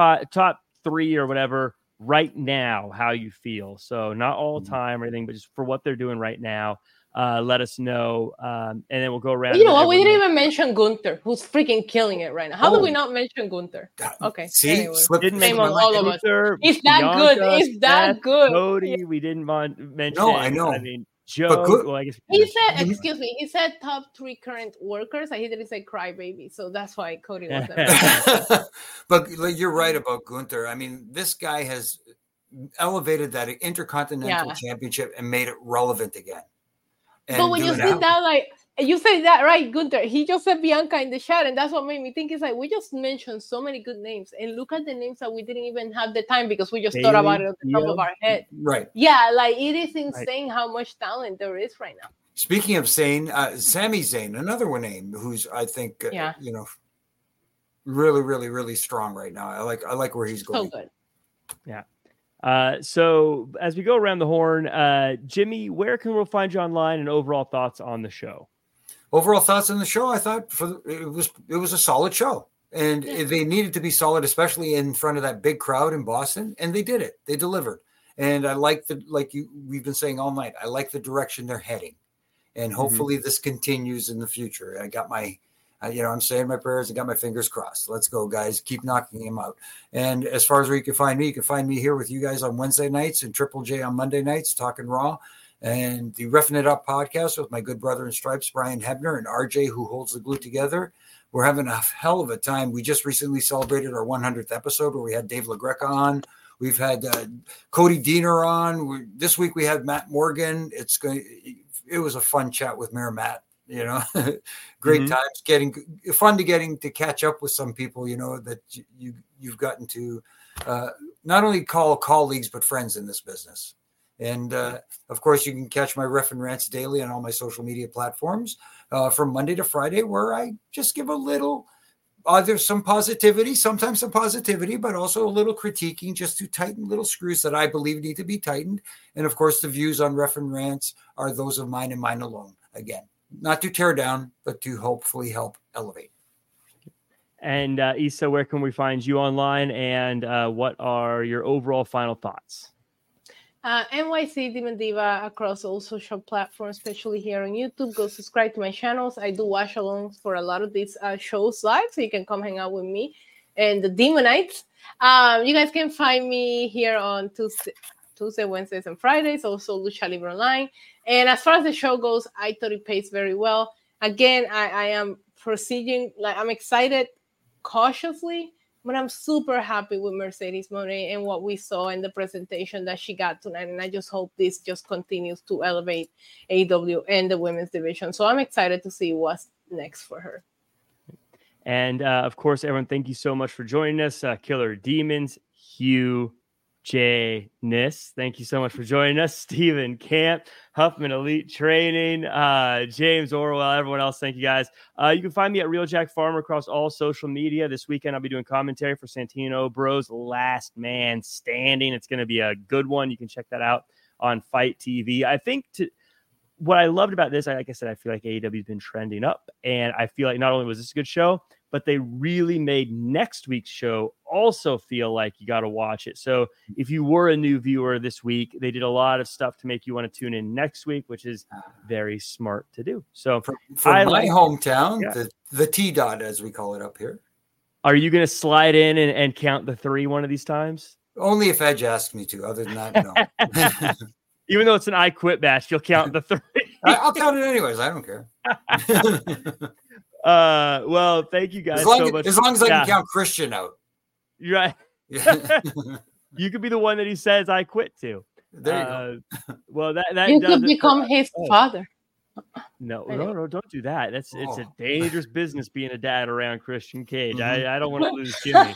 3 or whatever right now, how you feel. So not all the time or anything, but just for what they're doing right now. Let us know, and then we'll go around. You know what? We didn't even mention Gunther, who's freaking killing it right now. How did we not mention Gunther? Okay, see, anyway. Didn't mention all of us. It's that good. It's that good. Cody, we didn't mention. No, I know. I mean, Joe. Well, I guess he said, excuse me, he said top 3 current workers. He didn't say crybaby, so that's why Cody wasn't. But you're right about Gunther. I mean, this guy has elevated that Intercontinental Championship and made it relevant again. But when you said that, like, you said that right, Gunther. He just said Bianca in the chat, and that's what made me think. It's like we just mentioned so many good names, and look at the names that we didn't even have the time because we just thought about it at the top of our head. Right. Yeah, like it is insane how much talent there is right now. Speaking of Sami Zayn, another one name who's I think really, really, really strong right now. I like where he's going. So good. Yeah. So as we go around the horn, Jimmy, where can we find you online and overall thoughts on the show? Overall thoughts on the show, I thought it was a solid show, and they needed to be solid, especially in front of that big crowd in Boston, and they did it. They delivered, and I like we've been saying all night. I like the direction they're heading, and hopefully this continues in the future. I got my, I'm saying my prayers. I got my fingers crossed. Let's go, guys. Keep knocking him out. And as far as where you can find me here with you guys on Wednesday nights and Triple J on Monday nights, talking Raw. And the Roughing It Up podcast with my good brother in stripes, Brian Hebner, and RJ, who holds the glue together. We're having a hell of a time. We just recently celebrated our 100th episode where we had Dave LaGreca on. We've had Cody Diener on. This week we had Matt Morgan. It was a fun chat with Mayor Matt. Great times. Getting to catch up with some people. That you've gotten to not only call colleagues but friends in this business. And, of course, you can catch my Ref and Rants daily on all my social media platforms from Monday to Friday, where I just give a little there's some positivity, sometimes some positivity, but also a little critiquing just to tighten little screws that I believe need to be tightened. And, of course, the views on Ref and Rants are those of mine and mine alone. Again, not to tear down, but to hopefully help elevate. And, Issa, where can we find you online? And what are your overall final thoughts? NYC Demon Diva across all social platforms, especially here on YouTube. Go subscribe to my channels. I do watch alongs for a lot of these shows live, so you can come hang out with me and the Demonites. You guys can find me here on Tuesday, Wednesdays, and Fridays. Also, Lucha Libre Online. And as far as the show goes, I thought it pays very well. Again, I am proceeding, I'm excited cautiously, but I'm super happy with Mercedes Moné and what we saw in the presentation that she got tonight. And I just hope this just continues to elevate AEW and the women's division. So I'm excited to see what's next for her. And of course, everyone, thank you so much for joining us. Killer Demons, Hugh J-ness. Thank you so much for joining us. Stephen Camp, Huffman Elite Training, James Orwell, everyone else. Thank you guys. You can find me at Real Jack Farmer across all social media. This weekend, I'll be doing commentary for Santino Bros Last Man Standing. It's going to be a good one. You can check that out on Fight TV. I think what I loved about this, like I said, I feel like AEW has been trending up, and I feel like not only was this a good show, but they really made next week's show also feel like you got to watch it. So if you were a new viewer this week, they did a lot of stuff to make you want to tune in next week, which is very smart to do. So from my hometown, the T-Dot, as we call it up here. Are you going to slide in and count the 3 one of these times? Only if Edge asks me to. Other than that, no. Even though it's an I Quit match, you'll count the 3. I'll count it anyways. I don't care. Well, thank you guys so much. As long as I can count Christian out. You're right. You could be the one that he says I quit to. There you go. Well, that you could become his father. No, don't do that. It's a dangerous business being a dad around Christian Cage. I don't want to lose Jimmy.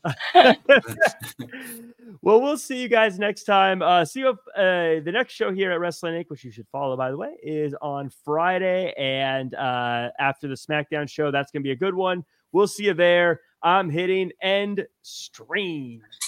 Well, we'll see you guys next time. See you the next show here at Wrestling Inc., which you should follow, by the way, is on Friday. And after the SmackDown show, that's going to be a good one. We'll see you there. I'm hitting end stream.